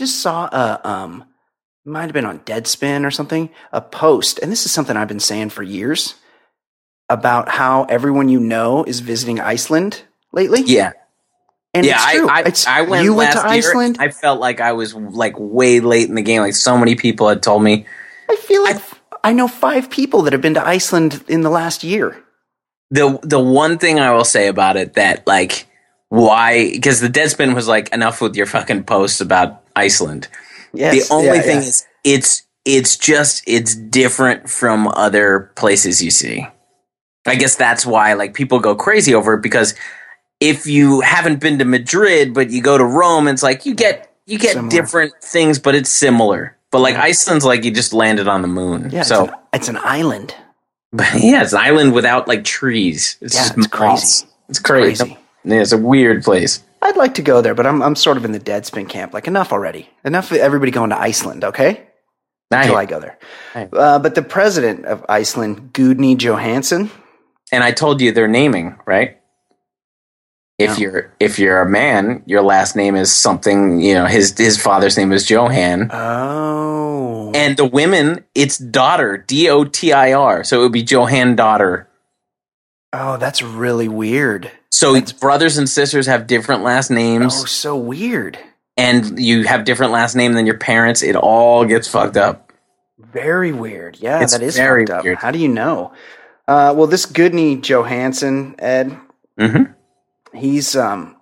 it might have been on Deadspin or something, a post, and this is something I've been saying for years about how everyone you know is visiting Iceland lately. Yeah. And yeah, it's true. I went you went last to Iceland? Year. I felt like I was like way late in the game. Like so many people had told me. I feel like I know 5 people that have been to Iceland in the last year. The one thing I will say about it that like why, because the Deadspin was like enough with your fucking posts about Iceland. Yes, the only thing is it's different from other places you see. I guess that's why like people go crazy over it, because if you haven't been to Madrid but you go to Rome, it's like you get Similar. different things, but it's similar. But like Iceland's like you just landed on the moon. Yeah, so it's an island. But yeah, it's an island without like trees. It's just it's crazy. It's crazy. Yeah, it's a weird place. I'd like to go there, but I'm sort of in the Deadspin camp. Like enough already. Enough of everybody going to Iceland, okay? Until I go there. But the president of Iceland, Gudni Johansson. And I told you their naming, right? If you're a man, your last name is something, his father's name is Johan. Oh. And the women, it's daughter, Dotir. So it would be Johan daughter. Oh, that's really weird. So brothers and sisters have different last names. Oh, so weird. And you have different last name than your parents. It all gets fucked up. Very weird. Yeah, it's that is very fucked up. weird. How do you know? Well, this Gudni Johansson, Ed, he's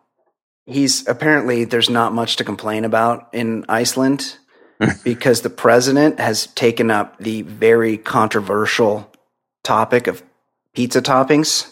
apparently there's not much to complain about in Iceland because the president has taken up the very controversial topic of pizza toppings.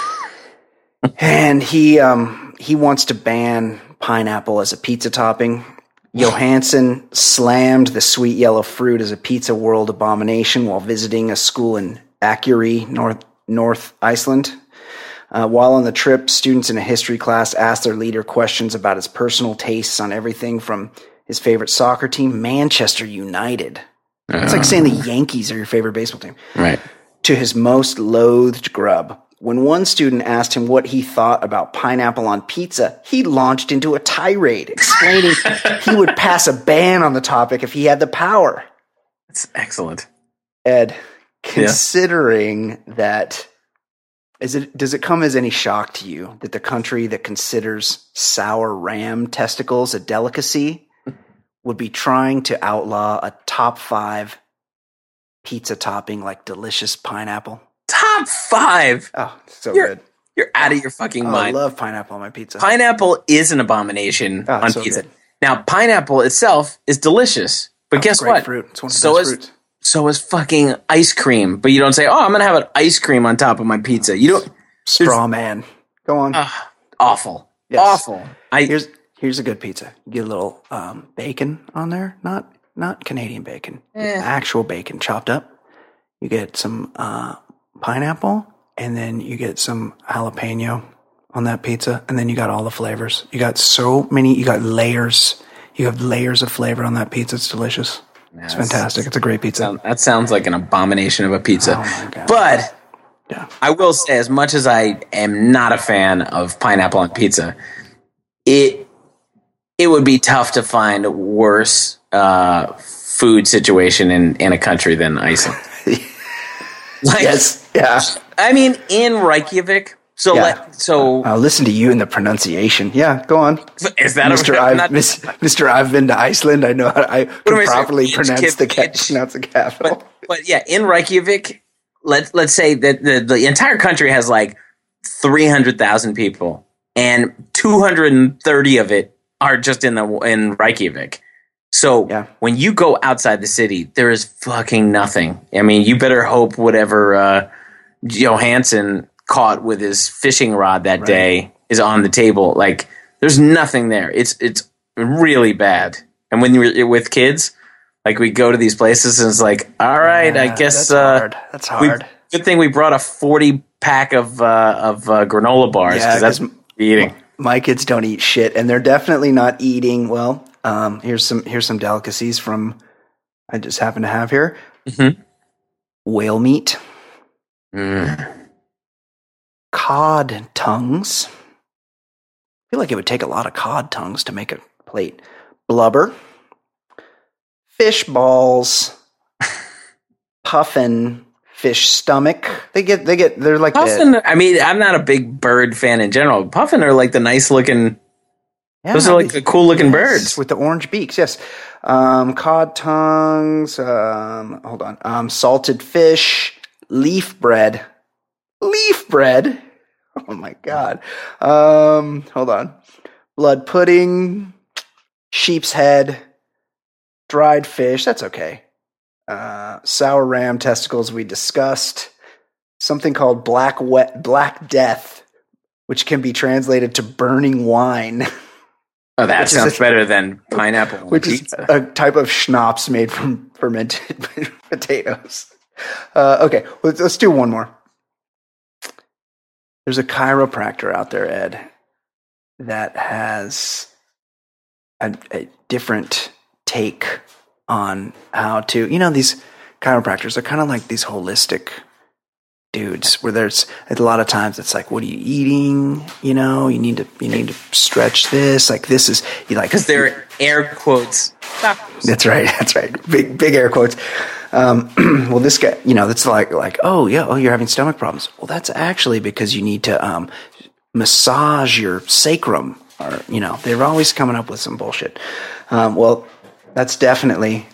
And he wants to ban pineapple as a pizza topping. Johansson slammed the sweet yellow fruit as a pizza world abomination while visiting a school in Akurey, North Iceland. While on the trip, students in a history class asked their leader questions about his personal tastes on everything from his favorite soccer team, Manchester United. It's like saying the Yankees are your favorite baseball team. Right. To his most loathed grub. When one student asked him what he thought about pineapple on pizza, he launched into a tirade, explaining he would pass a ban on the topic if he had the power. That's excellent. Ed, considering that, does it come as any shock to you that the country that considers sour ram testicles a delicacy would be trying to outlaw a top 5 pizza topping like delicious pineapple? Top 5. Oh, so good. You're out of your fucking mind. I love pineapple on my pizza. Pineapple is an abomination on so pizza. Good. Now, pineapple itself is delicious, but guess what? Fruit. It's one of the best fruits. So is fucking ice cream. But you don't say, "Oh, I'm gonna have an ice cream on top of my pizza." You don't. Straw man. Go on. Awful. Yes. Awful. Here's a good pizza. You get a little bacon on there, not Canadian bacon, actual bacon chopped up. You get some pineapple, and then you get some jalapeno on that pizza, and then you got all the flavors. You got you got layers. You have layers of flavor on that pizza. It's delicious. It's fantastic. It's a great pizza. That sounds like an abomination of a pizza. Oh my God. But yeah. I will say, as much as I am not a fan of pineapple on pizza, it would be tough to find a worse food situation in a country than Iceland. Yes. Yeah. I mean, in Reykjavik. I'll listen to you in the pronunciation. Yeah, go on. Is that Mr. I've been to Iceland. I know I can properly pronounce the capital. But yeah, in Reykjavik, let's say that the entire country has like 300,000 people, and 230 of it are just in Reykjavik. So when you go outside the city, there is fucking nothing. I mean, you better hope whatever Johansson caught with his fishing rod that day is on the table. Like, there's nothing there. It's really bad. And when you're with kids, like, we go to these places and it's like, all right, I guess that's hard. Good thing we brought a 40-pack of granola bars, because that's eating. My kids don't eat shit, and they're definitely not eating. Well, here's some delicacies from I just happen to have here. Mm-hmm. Whale meat. Mm. Cod tongues. I feel like it would take a lot of cod tongues to make a plate. Blubber. Fish balls. Puffin. Fish stomach. They're like puffin. I mean, I'm not a big bird fan in general. Puffin are like the nice looking. Yeah, those are like the cool looking birds with the orange beaks. Yes. Cod tongues. Hold on. Salted fish. Leaf bread. Leaf bread. Oh my God. Hold on. Blood pudding. Sheep's head. Dried fish. That's okay. Sour ram testicles we discussed. Something called Black Death, which can be translated to burning wine. Oh, that sounds better than pineapple. Which is a type of schnapps made from fermented potatoes. Okay, let's do one more. There's a chiropractor out there, Ed, that has a different take on how to, these chiropractors are kind of like these holistic dudes where there's a lot of times it's like, what are you eating? You need to stretch this. Like this is because they're air quotes. That's right. Big air quotes. Well, this guy, that's like, oh you're having stomach problems. Well, that's actually because you need to massage your sacrum, or they're always coming up with some bullshit. Well, that's definitely.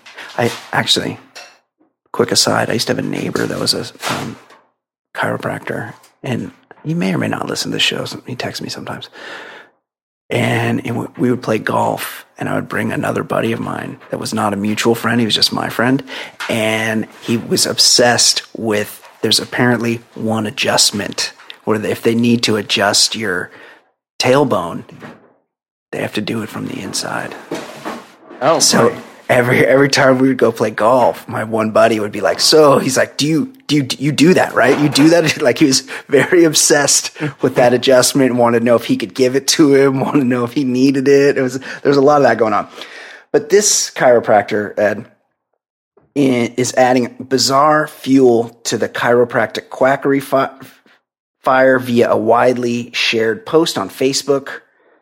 Quick aside, I used to have a neighbor that was a chiropractor, and he may or may not listen to the show. He texts me sometimes, and we would play golf, and I would bring another buddy of mine that was not a mutual friend. He was just my friend, and he was obsessed with. There's apparently one adjustment where if they need to adjust your tailbone, they have to do it from the inside. Oh, so. Boy. Every time we would go play golf, my one buddy would be like, so he's like, do you do that, right? You do that? Like he was very obsessed with that adjustment and wanted to know if he could give it to him, wanted to know if he needed it. There's a lot of that going on. But this chiropractor, Ed, is adding bizarre fuel to the chiropractic quackery fire via a widely shared post on Facebook.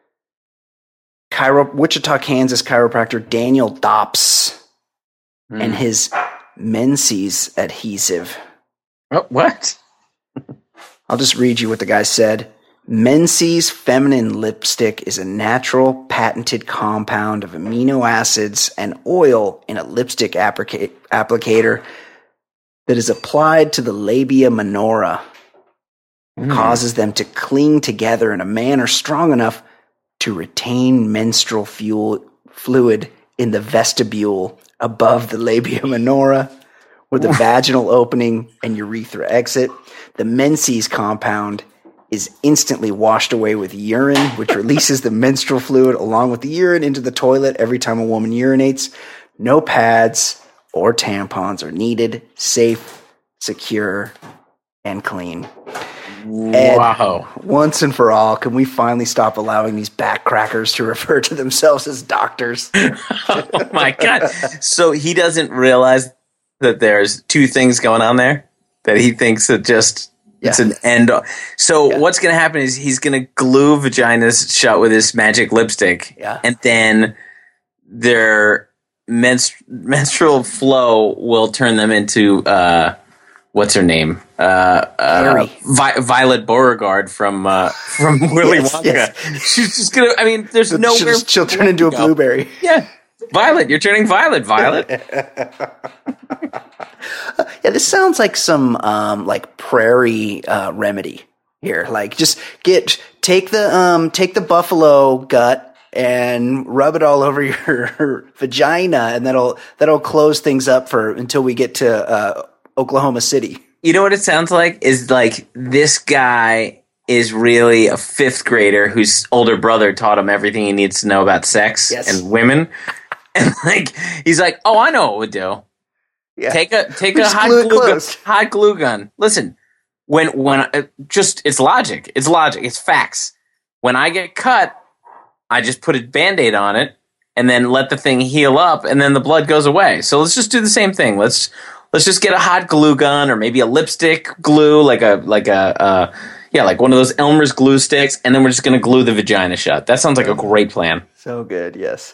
Wichita, Kansas chiropractor Daniel Dops and his Menses adhesive. Oh, what? I'll just read you what the guy said. Menses feminine lipstick is a natural patented compound of amino acids and oil in a lipstick applicator that is applied to the labia minora. Causes them to cling together in a manner strong enough to retain menstrual fluid in the vestibule above the labia minora, where the vaginal opening and urethra exit. The Menses compound is instantly washed away with urine, which releases the menstrual fluid along with the urine into the toilet every time a woman urinates. No pads or tampons are needed. Safe, secure, and clean. Ed, wow. Once and for all, can we finally stop allowing these backcrackers to refer to themselves as doctors? Oh my God. So he doesn't realize that there's two things going on there? That he thinks that it's an end. So what's going to happen is he's going to glue vaginas shut with his magic lipstick. Yeah. And then their menstrual flow will turn them into... what's her name? Violet Beauregard from Willy Wonka. Yes. She's just gonna. I mean, there's nowhere. She'll turn into a blueberry. Yeah, Violet, you're turning violet. Violet. Yeah, this sounds like some like prairie remedy here. Like, just take the buffalo gut and rub it all over your vagina, and that'll close things up until we get to Oklahoma City. You know what it sounds like? Is like this guy is really a fifth grader whose older brother taught him everything he needs to know about sex and women. And like he's like, oh, I know what we'd do. Yeah. Take a hot glue gun. Listen, when it's logic. It's logic. It's facts. When I get cut, I just put a Band-Aid on it, and then let the thing heal up, and then the blood goes away. So let's just do the same thing. Let's just get a hot glue gun or maybe a lipstick glue, like one of those Elmer's glue sticks, and then we're just going to glue the vagina shut. That sounds like a great plan. So good, yes.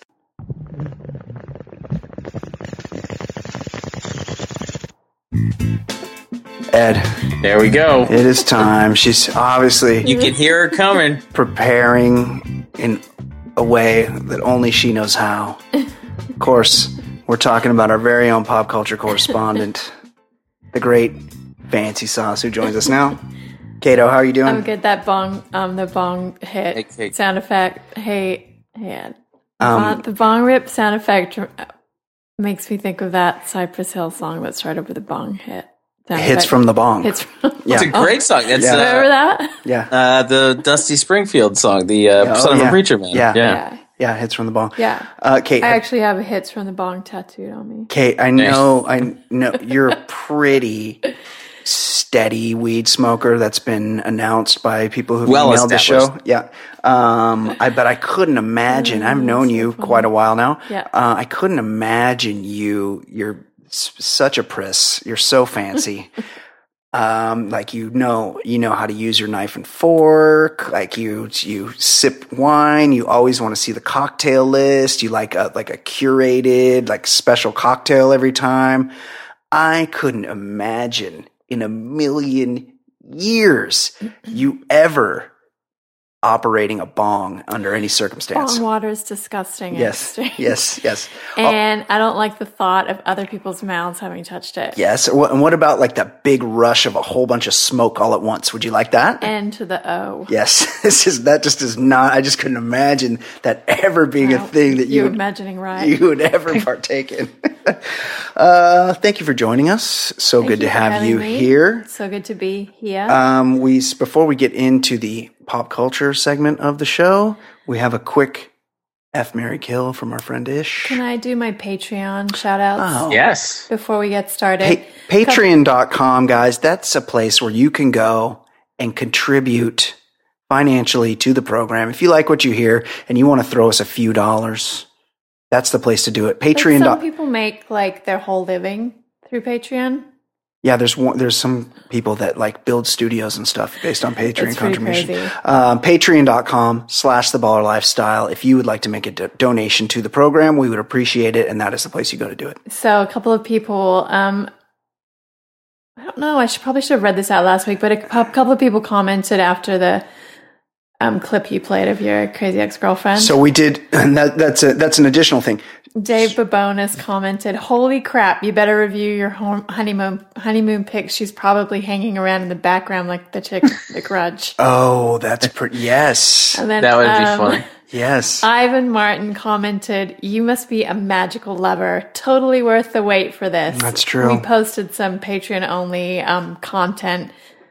Ed, There we go. it is time. She's obviously You can hear her coming. preparing in a way that only she knows how. Of course, we're talking about our very own pop culture correspondent, the great Fancy Sauce, who joins us now. Kato, how are you doing? I'm good. That bong, the bong hit Hey. sound effect. Hey, Ed. The bong rip sound effect makes me think of that Cypress Hill song that started with a bong hit. Sound Hits effect. from the bong. Hits from. Yeah. It's a great song. That's Yeah. Remember that? Yeah. the Dusty Springfield song, the Son of yeah. a Preacher Man. Yeah. Yeah. Yeah, hits from the bong. Yeah. Kate, I actually have a hits from the bong tattooed on me. Kate, I know you're a pretty steady weed smoker that's been announced by people who've Well emailed the show. established. Yeah. But I couldn't imagine. I've known you quite a while now. Yeah. I couldn't imagine you. You're such a priss. You're so fancy. Like you know how to use your knife and fork. Like you sip wine. You always want to see the cocktail list. You like a curated, like special cocktail every time. I couldn't imagine in a million years you ever operating a bong under any circumstance. Bong water is disgusting. and Yes, strange. yes. And I don't like the thought of other people's mouths having touched it. Yes. And what about like that big rush of a whole bunch of smoke all at once? Would you like that? N to the O. Yes. That just is not. I just couldn't imagine that ever being a Wow. thing that You're you imagining right. you would ever partake in. Thank you for joining us. So Thank good to you for have having you me. here. So good to be here. Before we get into the pop culture segment of the show, we have a quick F, Marry, Kill from our friend Ish. Can I do my Patreon shout outs Oh. Yes. before we get started? Patreon.com, guys, that's a place where you can go and contribute financially to the program. If you like what you hear and you want to throw us a few dollars, that's the place to do it. Like, Patreon. some people make like their whole living through Patreon. Yeah, there's some people that like build studios and stuff based on Patreon It's pretty contribution. crazy. Patreon.com/theballerlifestyle. If you would like to make a donation to the program, we would appreciate it. And that is the place you go to do it. So a couple of people, I don't know, I probably should have read this out last week, but a couple of people commented after the clip you played of your crazy ex-girlfriend. So we did, and that's an additional thing. Dave Babonis commented, "Holy crap, you better review your honeymoon pics. She's probably hanging around in the background like the chick, The Grudge." Oh, that's pretty. Yes. And then, That would be funny. Yes. Ivan Martin commented, "You must be a magical lover. Totally worth the wait for this." That's true. We posted some Patreon-only content.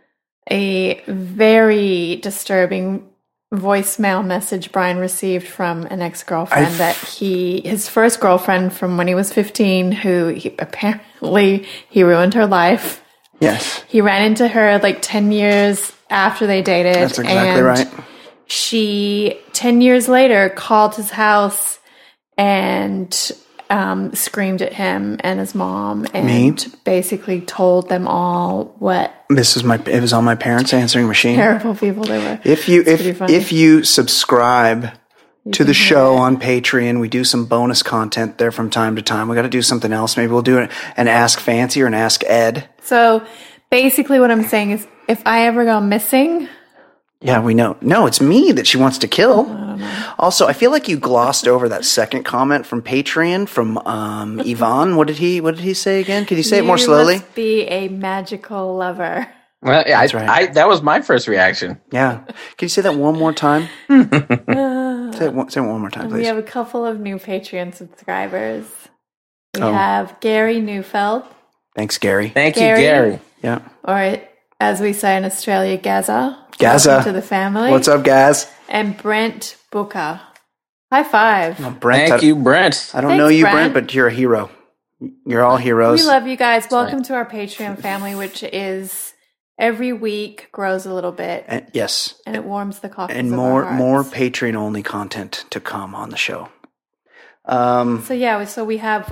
A very disturbing voicemail message Brian received from an ex-girlfriend that his first girlfriend from when he was 15, who apparently ruined her life. Yes. He ran into her like 10 years after they dated. That's exactly and right. She, 10 years later, called his house and screamed at him and his mom and basically told them all what It was on my parents' answering machine. terrible people they were. If you subscribe to the show on Patreon, we do some bonus content there from time to time. We got to do something else. Maybe we'll do an Ask Fancy or an Ask Ed. So basically what I'm saying is if I ever go missing, Yeah, we know. No, it's me that she wants to kill. Also, I feel like you glossed over that second comment from Patreon from Yvonne. What did he say again? Could you say it more slowly? You must be a magical lover. Well, yeah, right. that was my first reaction. Yeah. Can you say that one more time? Say it one more time, We please. have a couple of new Patreon subscribers. We have Gary Neufeld, Thanks, Gary. Thank you, Gary. Gary. Yeah. or as we say in Australia, Gaza. Gaza. Welcome to the family. What's up, guys? And Brent Booker. High five. Brent. Thank you, Brent. I don't Thanks, know you, Brent. Brent, but you're a hero. You're all heroes. We love you guys. Welcome to our Patreon family, which is every week grows a little bit, And, yes. and it warms the coffers And of our more hearts. Patreon only content to come on the show. So we have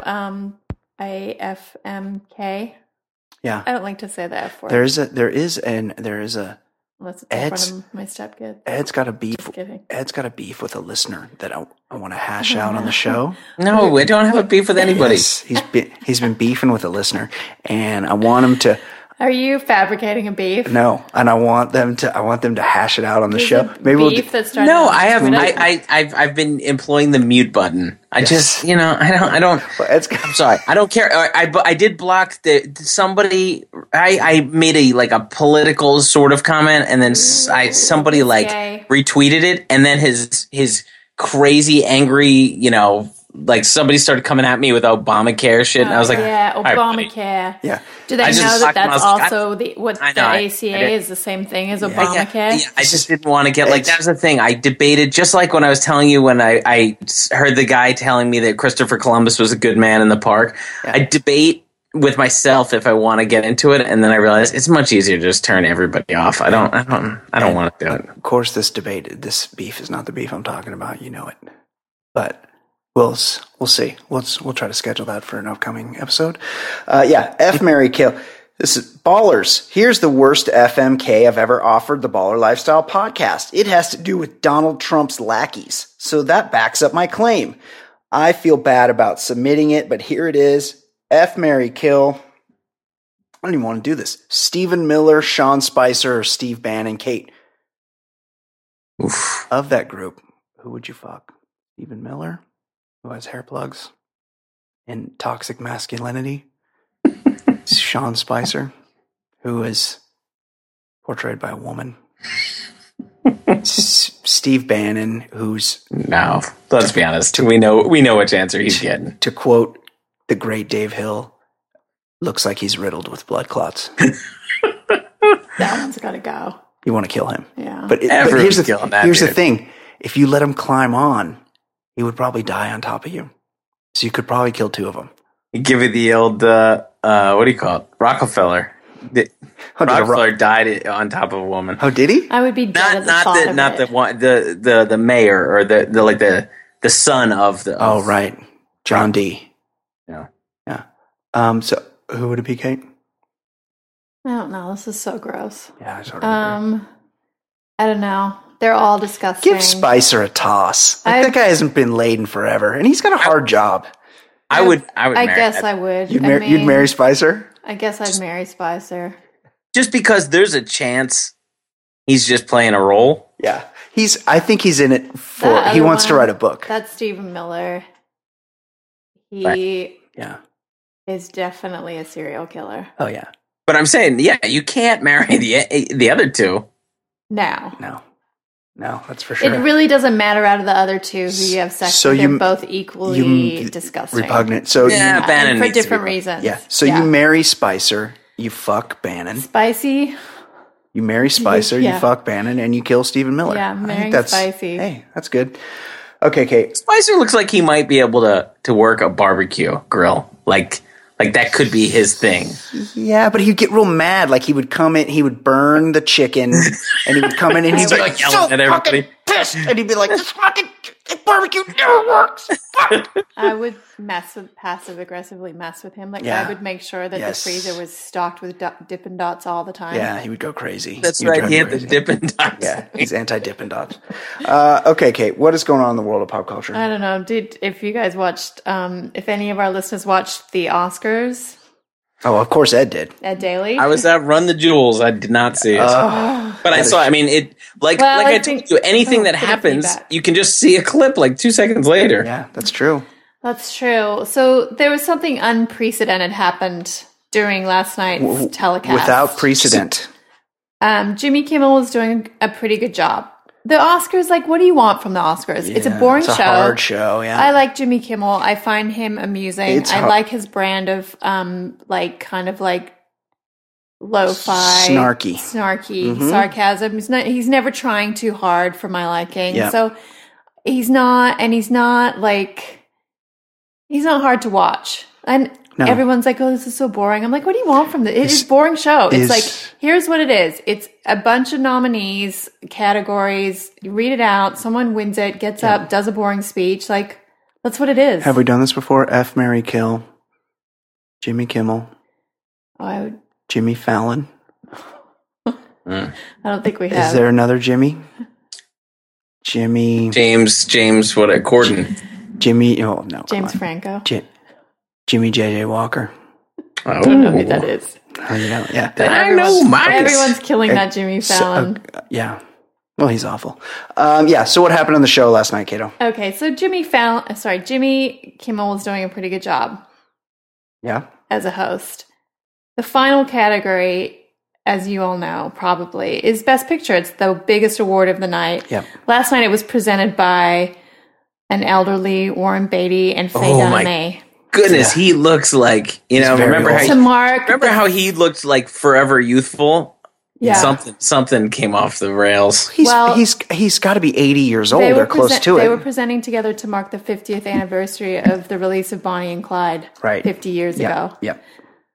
AFMK. Yeah. I don't like to say the F word. There is a Unless it's in Ed's- front of my stepkids. Ed's got a beef. Just kidding. Ed's got a beef with a listener that I want to hash out on the show. No, we don't have a beef with anybody. Yes, he's been beefing with a listener, and I want him to Are you fabricating a beef? no, and I want them to hash it out on the There's show. a Maybe we'll beef do, that's starting No, on I haven't. Twitter. I've been employing the mute button. I just, I don't. well, Ed's got, I'm sorry. I don't care. I did block somebody. I made a political sort of comment, and then somebody Gay. retweeted it, and then his crazy angry, somebody started coming at me with Obamacare shit, and I was like, yeah, all right, buddy. Obamacare. yeah. Do they I just know that blocked him. I that's was like, also what I the know, I ACA did. is the same thing as Yeah, Obamacare? I just didn't want to get It's- that was the thing. I debated just like when I was telling you when I heard the guy telling me that Christopher Columbus was a good man in the park. Yeah. I debate with myself if I want to get into it, and then I realized it's much easier to just turn everybody off. I don't want to do it. Of course, this beef is not the beef I'm talking about. You know it, but we'll see. We'll try to schedule that for an upcoming episode. F, marry, kill. This is Ballers. Here's the worst FMK I've ever offered the Baller Lifestyle podcast. It has to do with Donald Trump's lackeys, so that backs up my claim. I feel bad about submitting it, but here it is. F, marry, kill. I don't even want to do this. Stephen Miller, Sean Spicer, or Steve Bannon, Kate. Oof. Of that group, who would you fuck? Stephen Miller, who has hair plugs and toxic masculinity. Sean Spicer, who is portrayed by a woman. Steve Bannon, who's, No, let's be honest. We know which answer he's getting. to quote the great Dave Hill, looks like he's riddled with blood clots. That one's got to go. You want to kill him. Yeah. But here's Everyone's killing that the dude. thing. If you let him climb on, he would probably die on top of you. So you could probably kill two of them. Give it the old what do you call it? Rockefeller. Rockefeller died on top of a woman. Oh, did he? I would be dead at the thought of Not it. the one the mayor or the son of the. Oh, right. John D. Yeah. Yeah. So who would it be, Kate? I don't know. This is so gross. Yeah, I sort of agree. I don't know. They're all disgusting. Give Spicer a toss. I- That guy hasn't been laid in forever, and he's got a hard job. I would. I marry guess that. I would. You'd I mean, you'd marry Spicer? I guess I'd marry Spicer. Just because there's a chance he's just playing a role. Yeah. I think he's in it for, That he other wants to one, write a book. That's Stephen Miller. He Right. Yeah. is definitely a serial killer. Oh, yeah. But I'm saying, yeah, you can't marry the other two. No. No, that's for sure. It really doesn't matter out of the other two who you have sex So with. They're you- both equally you- disgusting. Repugnant. So Yeah. you, Bannon and for needs to be different right. reasons. yeah. So you marry Spicer, you fuck Bannon. Spicy. You marry Spicer, you Yeah. fuck Bannon, and you kill Stephen Miller. Yeah, I think marrying that's Spicy. Hey, that's good. Okay, Kate. Spicer looks like he might be able to work a barbecue grill. Like that could be his thing. Yeah, but he'd get real mad. Like he would come in, he would burn the chicken, and he would come in and he'd be like, yelling so at everybody. fucking pissed. And he'd be like, this barbecue never works. I would passive-aggressively mess with him. Like, Yeah. I would make sure that Yes. the freezer was stocked with Dippin' Dots all the time. Yeah, he would go crazy. That's He would right. drive He me had the crazy. Dippin' Dots. Yeah, he's anti-Dippin' Dots. Okay, Kate, what is going on in the world of pop culture? I don't know. If you guys watched, if any of our listeners watched the Oscars Oh, of course Ed did. at Daily. I was at Run the Jewels. I did not see it, but I saw. I mean, it like Well, like I I think- told you, anything oh, that bit of happens, feedback. you can just see a clip like 2 seconds later. Yeah, that's true. That's true. So there was something unprecedented happened during last night's telecast. Without precedent. Jimmy Kimmel was doing a pretty good job. The Oscars, like, what do you want from the Oscars? It's a Yeah, boring it's a show. hard show, yeah. I like Jimmy Kimmel. I find him amusing. It's I hard. like his brand of like kind of like lo-fi, Snarky. sarcasm. He's never trying too hard for my liking. Yeah. So he's not hard to watch. And No. everyone's like, "Oh, this is so boring." I'm like, "What do you want from this? It is a boring show." It's like, here's what it is. It's a bunch of nominees, categories. You read it out. Someone wins it, gets up, does a boring speech. Like, That's what it is. Have we done this before? F, Marry, Kill. Jimmy Kimmel. Jimmy Fallon. I don't think we have. Is there another Jimmy? Jimmy. James, what? Corden. Jimmy. Oh no. James Franco. Jimmy J.J. Walker. I don't know who that is. Oh, yeah. I know Marcus. Everyone's killing that Jimmy Fallon. Yeah. Well, he's awful. Yeah. So what happened on the show last night, Kato? Okay, so Jimmy Kimmel was doing a pretty good job. Yeah. As a host. The final category, as you all know, probably, is Best Picture. It's the biggest award of the night. Yep. Last night it was presented by an elderly Warren Beatty and Faye Dunaway. Goodness, he looks like, remember how he looked like forever youthful? Yeah. Something came off the rails. He's got to be 80 years old or close to it. They were presenting together to mark the 50th anniversary of the release of Bonnie and Clyde 50 years ago. Yep.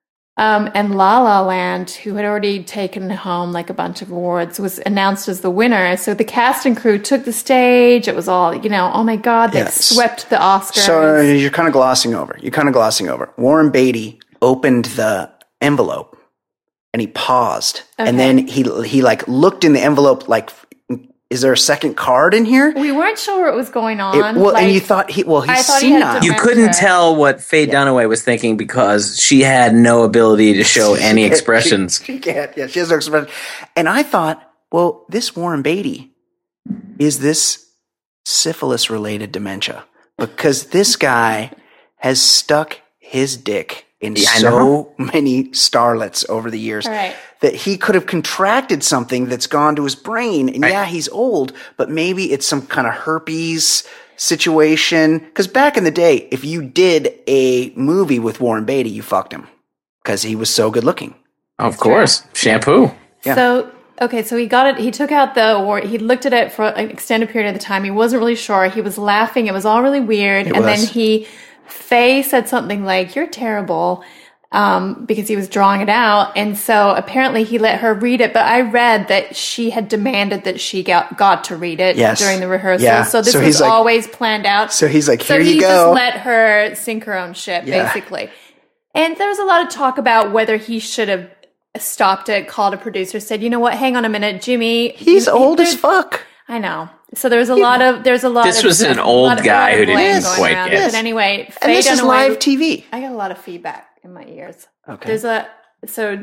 And La La Land, who had already taken home like a bunch of awards, was announced as the winner. So the cast and crew took the stage. It was all, oh my God, they swept the Oscars. So you're kind of glossing over. Warren Beatty opened the envelope and he paused. Okay. And then he looked in the envelope like, is there a second card in here? We weren't sure what was going on. And you thought he's senile. You couldn't tell what Faye Dunaway was thinking because she had no ability to show any expressions. She can't. Yeah, she has no expression. And I thought, well, this Warren Beatty, is this syphilis-related dementia? Because this guy has stuck his dick in so many starlets over the years that he could have contracted something that's gone to his brain. And he's old, but maybe it's some kind of herpes situation. Because back in the day, if you did a movie with Warren Beatty, you fucked him because he was so good looking. Of course. Shampoo. Yeah. So he got it. He took out the award. He looked at it for an extended period of the time. He wasn't really sure. He was laughing. It was all really weird. Then Faye said something like, "You're terrible," because he was drawing it out. And so apparently he let her read it. But I read that she had demanded that she got to read it during the rehearsal. Yeah. So this was always planned out. So he's like, here So he you go. just let her sink her own ship, basically. And there was a lot of talk about whether he should have stopped it, called a producer, said, you know what, hang on a minute, Jimmy. He's old as fuck. I know. So there's a lot of This was an old guy who didn't quite get it. But anyway, and this is live TV. I got a lot of feedback in my ears. Okay. So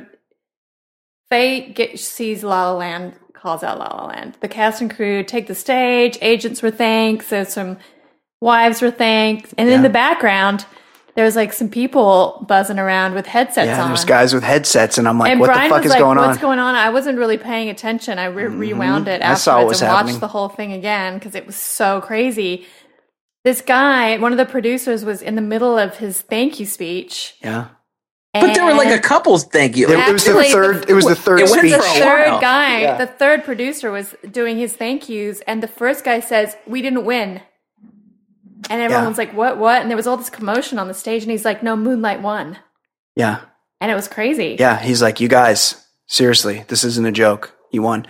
Faye sees La La Land, calls out La La Land. The cast and crew take the stage. Agents were thanked. So some wives were thanked. And in the background, there's like some people buzzing around with headsets on. Yeah, there's guys with headsets, and I'm like, what the fuck is going on? What's going on? I wasn't really paying attention. I rewound it afterwards and watched the whole thing again because it was so crazy. This guy, one of the producers, was in the middle of his thank you speech. Yeah. But there were like a couple thank you. It was the third speech. The third producer was doing his thank yous, and the first guy says, "We didn't win." And everyone was like, what? And there was all this commotion on the stage. And he's like, no, Moonlight won. Yeah. And it was crazy. Yeah. He's like, you guys, seriously, this isn't a joke. You won.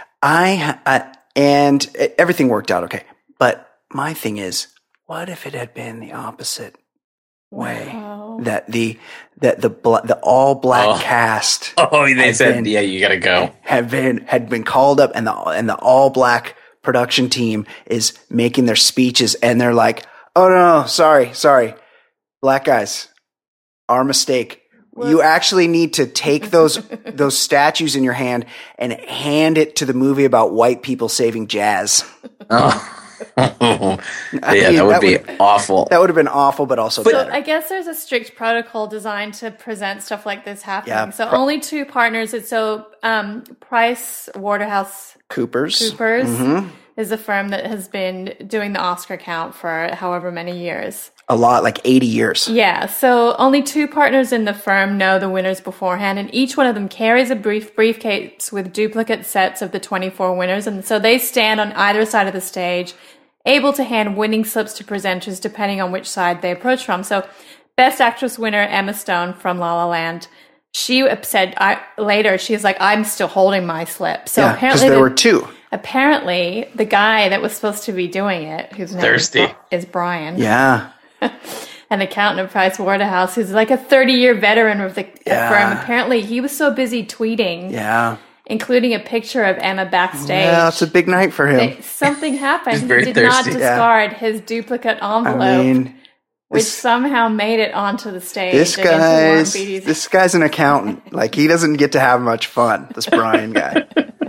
And everything worked out okay. But my thing is, what if it had been the opposite way? Wow. That the all black cast. Oh, they said, you got to go. Had been called up, and the all black production team is making their speeches, and they're like, oh no, sorry, black guys, our mistake. You actually need to take those statues in your hand and hand it to the movie about white people saving jazz. That would be awful. That would have been awful, but also better. I guess there's a strict protocol designed to present stuff like this happening. Yeah, so only two partners. Price Waterhouse Coopers is a firm that has been doing the Oscar count for however many years. A lot, like 80 years. Yeah, so only two partners in the firm know the winners beforehand, and each one of them carries a briefcase with duplicate sets of the 24 winners, and so they stand on either side of the stage, able to hand winning slips to presenters depending on which side they approach from. So Best Actress winner Emma Stone from La La Land, she said later, she's like, I'm still holding my slip. So apparently because there were two. apparently the guy that was supposed to be doing it, whose name Thirsty. is Brian, Yeah. an accountant at Price Waterhouse, who's like a 30-year veteran of the firm. Apparently, he was so busy tweeting, including a picture of Emma backstage. Yeah, it's a big night for him. Something happened. He's very He did not thirsty. discard his duplicate envelope, I mean, which somehow made it onto the stage. this and into Warren guy's Beatty's- this guy's an accountant. Like, he doesn't get to have much fun. This Brian guy.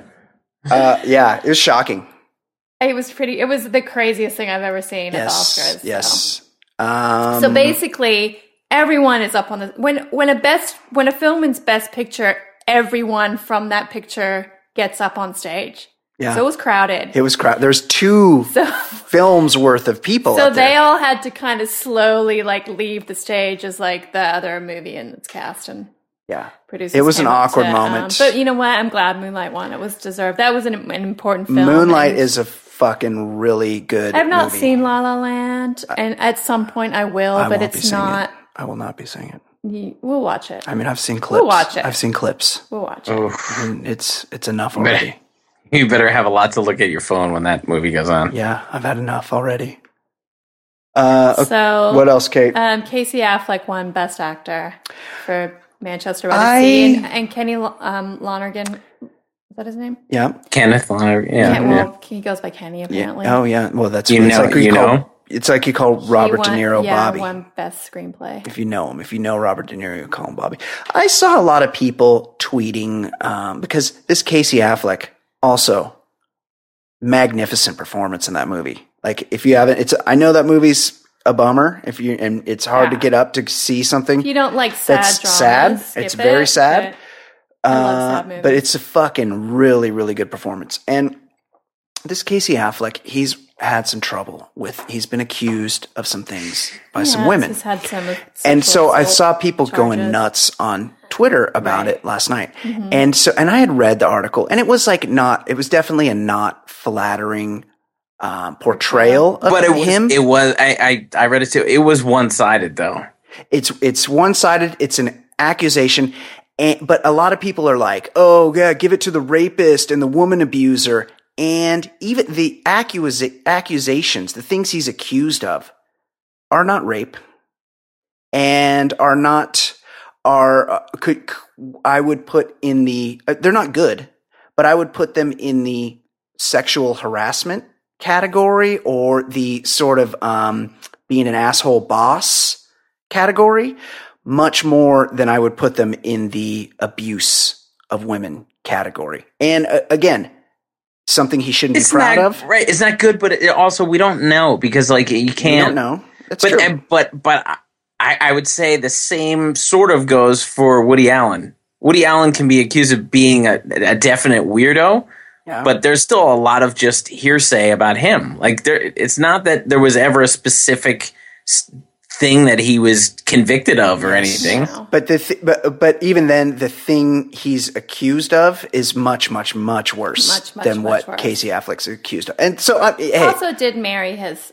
Yeah, it was shocking. It was the craziest thing I've ever seen at the Oscars. Yes. So basically, everyone is up on the when a film wins Best Picture, everyone from that picture gets up on stage. Yeah. So it was crowded. It was crowded. There's 2 films worth of people. So up there. they all had to kind of slowly leave the stage as the other movie in its cast and producers. It was an came up awkward moment. But you know what? I'm glad Moonlight won. It was deserved. That was an important film. Moonlight and is a fucking really good I've not movie. seen La La Land, and at some point I will, I but won't be it's seeing not. it. I will not be seeing it. We'll watch it. I mean, I've seen clips. We'll watch it. I've seen clips. We'll watch it. And it's enough already. You better have a lot to look at your phone when that movie goes on. Yeah, I've had enough already. Okay, So, what else, Kate? Casey Affleck won Best Actor for Manchester by the Sea, and Kenny Lonergan. Is that his name? Yeah. Kenneth Lonergan. Yeah. He goes by Kenny apparently. Oh, yeah. Well, that's You know- you know? It's like you call Robert De Niro Bobby. He won Best Screenplay. If you know him, if you know Robert De Niro, you call him Bobby. I saw a lot of people tweeting because this Casey Affleck also magnificent performance in that movie. Like, if you haven't, I know that movie's a bummer and it's hard to get up to see something. If you don't like sad that's dramas, sad. skip It's very it, sad. but I love sad movies. But it's a fucking really, really good performance. And this Casey Affleck, he's had some trouble he's been accused of some things by some women. He's had some And so I sexual saw people going charges. nuts on Twitter about it last night. And I had read the article, and it was it was definitely a not flattering portrayal of him. I read it too. It was one-sided though. It's one-sided. It's an accusation. But a lot of people are like, oh, yeah, give it to the rapist and the woman abuser. And even the accusations, the things he's accused of, are not rape and I would put in they're not good, but I would put them in the sexual harassment category or the sort of being an asshole boss category, much more than I would put them in the abuse of women category. And again, something he shouldn't be proud of. Right. It's not good, but also we don't know because you can't. We don't know. That's true. But I would say the same sort of goes for Woody Allen. Woody Allen can be accused of being a definite weirdo, but there's still a lot of just hearsay about him. It's not that there was ever a specific thing that he was convicted of or anything. But but even then, the thing he's accused of is much, much, much worse than what Casey Affleck's accused of. And so, He also did marry his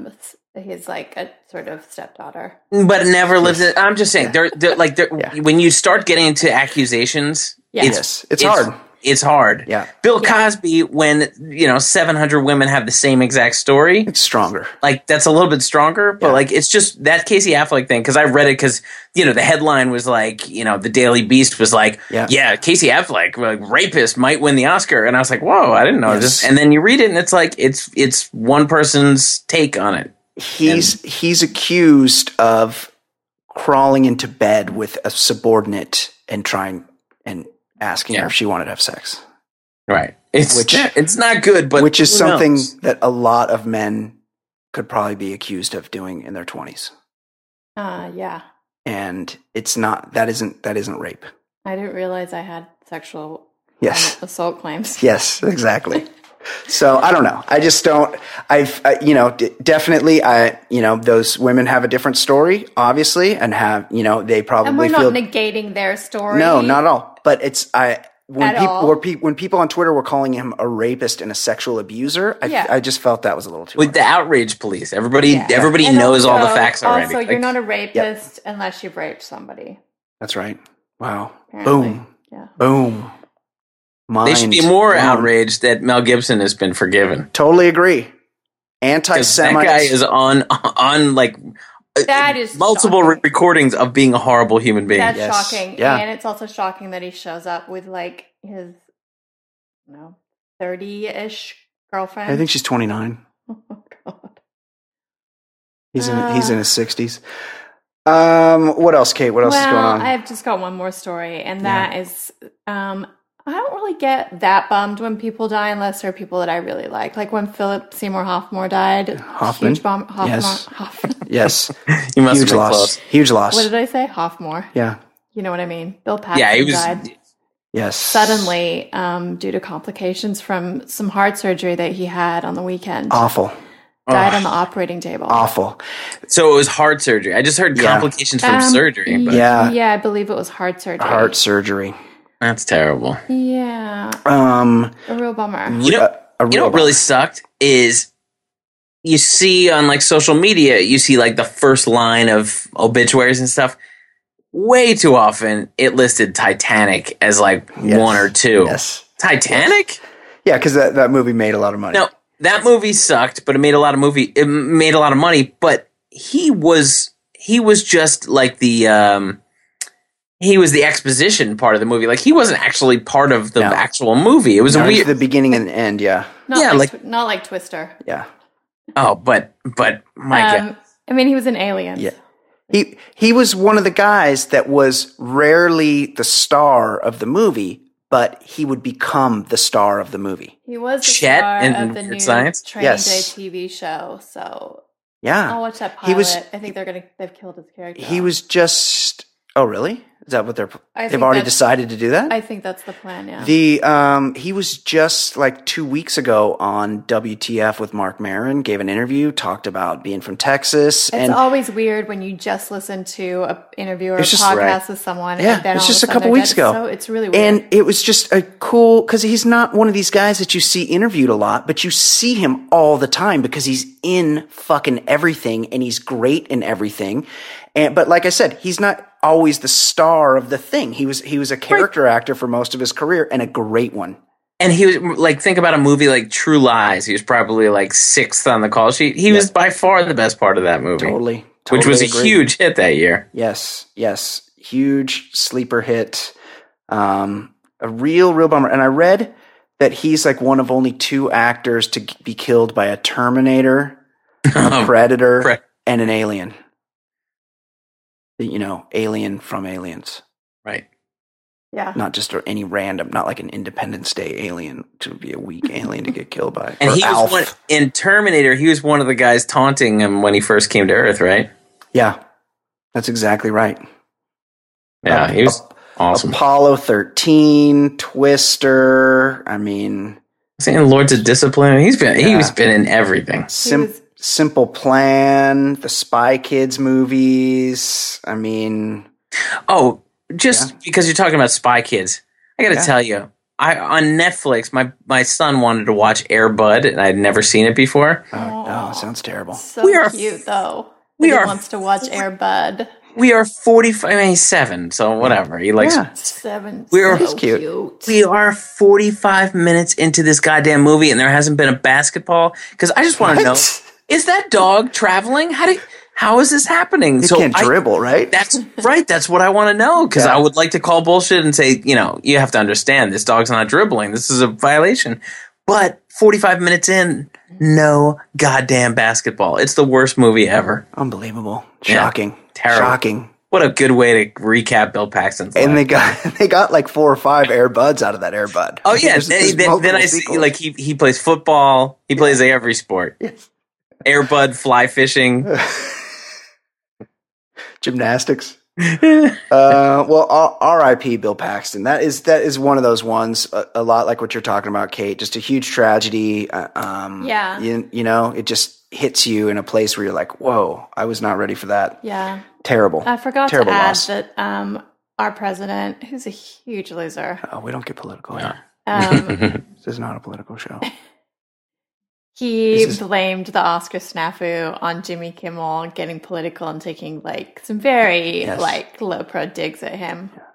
a sort of stepdaughter, but never lived it. I'm just saying, when you start getting into accusations, it's hard. It's hard. Yeah. Bill Cosby, when 700 women have the same exact story, it's stronger. That's a little bit stronger, but it's just that Casey Affleck thing. Because I read it because the headline was the Daily Beast was Casey Affleck, rapist, might win the Oscar, and I was like, whoa, I didn't know this. And then you read it, and it's one person's take on it. He's accused of crawling into bed with a subordinate and trying and asking her if she wanted to have sex. Right. It's not good, but which is something that a lot of men could probably be accused of doing in their 20s. Yeah. And it's not. That isn't rape. I didn't realize I had sexual assault claims. Yes, exactly. So I don't know. I just don't. Definitely. Those women have a different story, obviously, and have they probably. And we're not negating their story. No, not at all. But when people on Twitter were calling him a rapist and a sexual abuser, I just felt that was a little too. With the outrage police, everybody knows all the facts already. Also, you're not a rapist unless you've raped somebody. That's right. Wow. Apparently. Boom. Yeah. Boom. They should be more outraged that Mel Gibson has been forgiven. Totally agree. That Anti-Semites. guy is on like That is multiple shocking. recordings of being a horrible human being. That's Yes. shocking. Yeah. And it's also shocking that he shows up with like his 30-ish girlfriend. I think she's 29. Oh god. He's in his 60s. What else, Kate? What else is going on? I've just got one more story, and that is I don't really get that bummed when people die unless they're people that I really like. Like when Philip Seymour Hoffman died. Hoffman? Huge bump. Yes. Hoffman. Yes. You must Huge have been loss. close. Huge loss. What did I say? Hoffmore. Yeah. You know what I mean? Bill Paxton Yeah, he was. died Yes. suddenly due to complications from some heart surgery that he had on the weekend. Awful. Died on the operating table. Awful. So it was heart surgery. I just heard complications from surgery. But Yeah. Yeah, I believe it was heart surgery. Heart surgery. that's terrible. Yeah. Um, A real bummer. You know, you know what really sucked is you see on like social media, you see like the first line of obituaries and stuff. Way too often, it listed Titanic as like Yes. one or two. Yes. Titanic? Yeah, because that movie made a lot of money. No, that movie sucked, but it made a lot of money. But he was just like the he was the exposition part of the movie. Like he wasn't actually part of the actual movie. It was a Not weird. the beginning and the end. Yeah. Not like Twister. Yeah. Oh, but my God. I mean, he was an alien. Yeah. He was one of the guys that was rarely the star of the movie, but he would become the star of the movie. He was the Chet star in of the Weird new Science? Training Yes. Day TV show. So Yeah. I'll watch that He pilot. was- I think they've killed his character. He was just. Oh, really? Is that what I they've think already that's- decided to do that? I think that's the plan. Yeah. He was just like 2 weeks ago on WTF with Mark Maron, gave an interview, talked about being from Texas, It's and always weird when you just listen to an interview or a It's just- podcast right. with someone. Yeah, and then it's all just of a sudden couple they're weeks dead. ago. So it's really weird. and it was just a cool because he's not one of these guys that you see interviewed a lot, but you see him all the time because he's in fucking everything and he's great in everything. But like I said, he's not always the star of the thing. He was a character actor for most of his career and a great one. And he was like, think about a movie like True Lies. He was probably like 6th on the call sheet. He was by far the best part of that movie. Totally Which was a agree. huge hit that year. Yes, huge sleeper hit. A real bummer. And I read that he's like one of only 2 actors to be killed by a Terminator, a Predator, and an alien. You know, alien from Aliens. Right. yeah. Not just any random, not like an Independence Day alien to be a weak alien to get killed by. And Or he Alf. was in Terminator, he was one of the guys taunting him when he first came to Earth, right? Yeah, that's exactly right. Yeah, he was awesome. Apollo 13, Twister. I mean, Saying Lords of Discipline, he's been in everything. Simple Plan, the Spy Kids movies. I mean, Oh, just because you're talking about Spy Kids, I got to tell you, on Netflix, my son wanted to watch Air Bud, and I'd never seen it before. oh, it sounds terrible. So We are- cute though. we He are- wants to watch Air Bud. We are 45. I mean, he's 7, so whatever. He likes. Yeah. 7. We are- so He's cute. We are 45 minutes into this goddamn movie, and there hasn't been a basketball. Because I just want to know: is that dog traveling? How is this happening? He can't dribble, right? That's right. That's what I want to know because Yeah. I would like to call bullshit and say, you have to understand this dog's not dribbling. This is a violation. But 45 minutes in, no goddamn basketball. It's the worst movie ever. Unbelievable. Yeah. Shocking. Terrible. Shocking. What a good way to recap Bill Paxton's life. And they got like 4 or 5 Air Buds out of that Air Bud. Oh yeah, There's then multiple I see sequels. like he plays football. He plays every sport. Yes. Air Bud, fly fishing. Gymnastics. Well, R.I.P. Bill Paxton. That is one of those ones. A lot like what you're talking about, Kate. Just a huge tragedy. Yeah. You know, it just hits you in a place where you're like, "Whoa, I was not ready for that." Yeah. Terrible. I forgot Terrible to add loss. that our president, who's a huge loser, Oh, we don't get political here. This is not a political show. he This is- blamed the Oscar snafu on Jimmy Kimmel, getting political and taking like some very Yes. like low pro digs at him.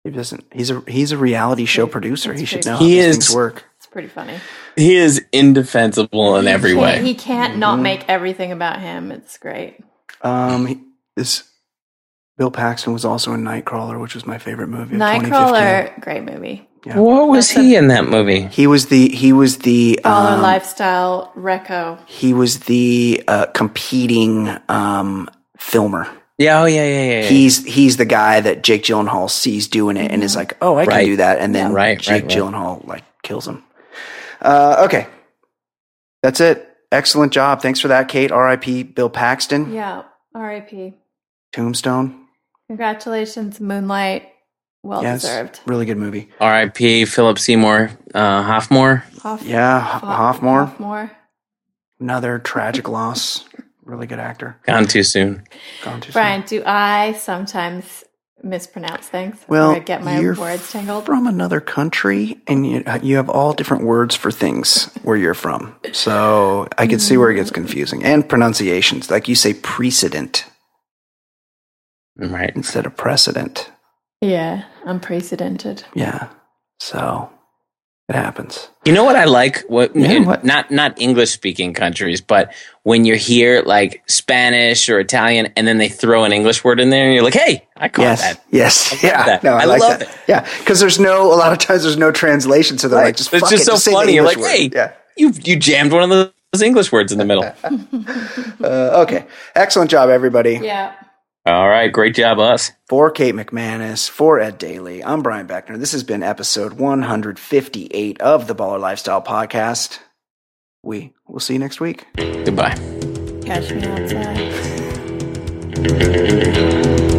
He doesn't. He's a reality show producer. He should know how He these is- things work. It's pretty funny. He is indefensible in every way. He can't not make everything about him. It's great. This Bill Paxton was also in Nightcrawler, which was my favorite movie of 2015. Nightcrawler, great movie. Yeah. What was he in that movie? He was the Baller lifestyle reco. he was the competing filmer. Yeah, yeah. He's the guy that Jake Gyllenhaal sees doing it and is like, oh, I can Right. do that, and then Right, Jake right. Gyllenhaal like kills him. Okay, that's it. Excellent job. Thanks for that, Kate. R.I.P. Bill Paxton. Yeah. R.I.P. Tombstone. Congratulations, Moonlight. Well deserved. Really good movie. R.I.P. Philip Seymour Hoffman. Hoffman. Hoffman. Another tragic loss. Really good actor. Gone too soon. Gone too Brian, do I sometimes mispronounce things? Well, or I get my you're words tangled? from another country, and you have all different words for things where you're from. So I can see where it gets confusing. And pronunciations. Like you say precedent Right. instead of precedent. Yeah, unprecedented. Yeah. So it happens. You know what I like? What what? not English speaking countries, but when you hear like Spanish or Italian, and then they throw an English word in there, and you're like, "Hey, I caught that." Yes. Yeah. that. No, I like love that. it. Yeah. Because a lot of times there's no translation. So they're like, just it's fuck just it, so just say the funny. You're English like, word. "Hey, Yeah. you jammed one of those English words in the middle." Okay. Excellent job, everybody. Yeah. All right, great job, us. For Kate McManus, for Ed Daly, I'm Brian Beckner. This has been episode 158 of the Baller Lifestyle Podcast. We'll see you next week. Goodbye. Catch me outside.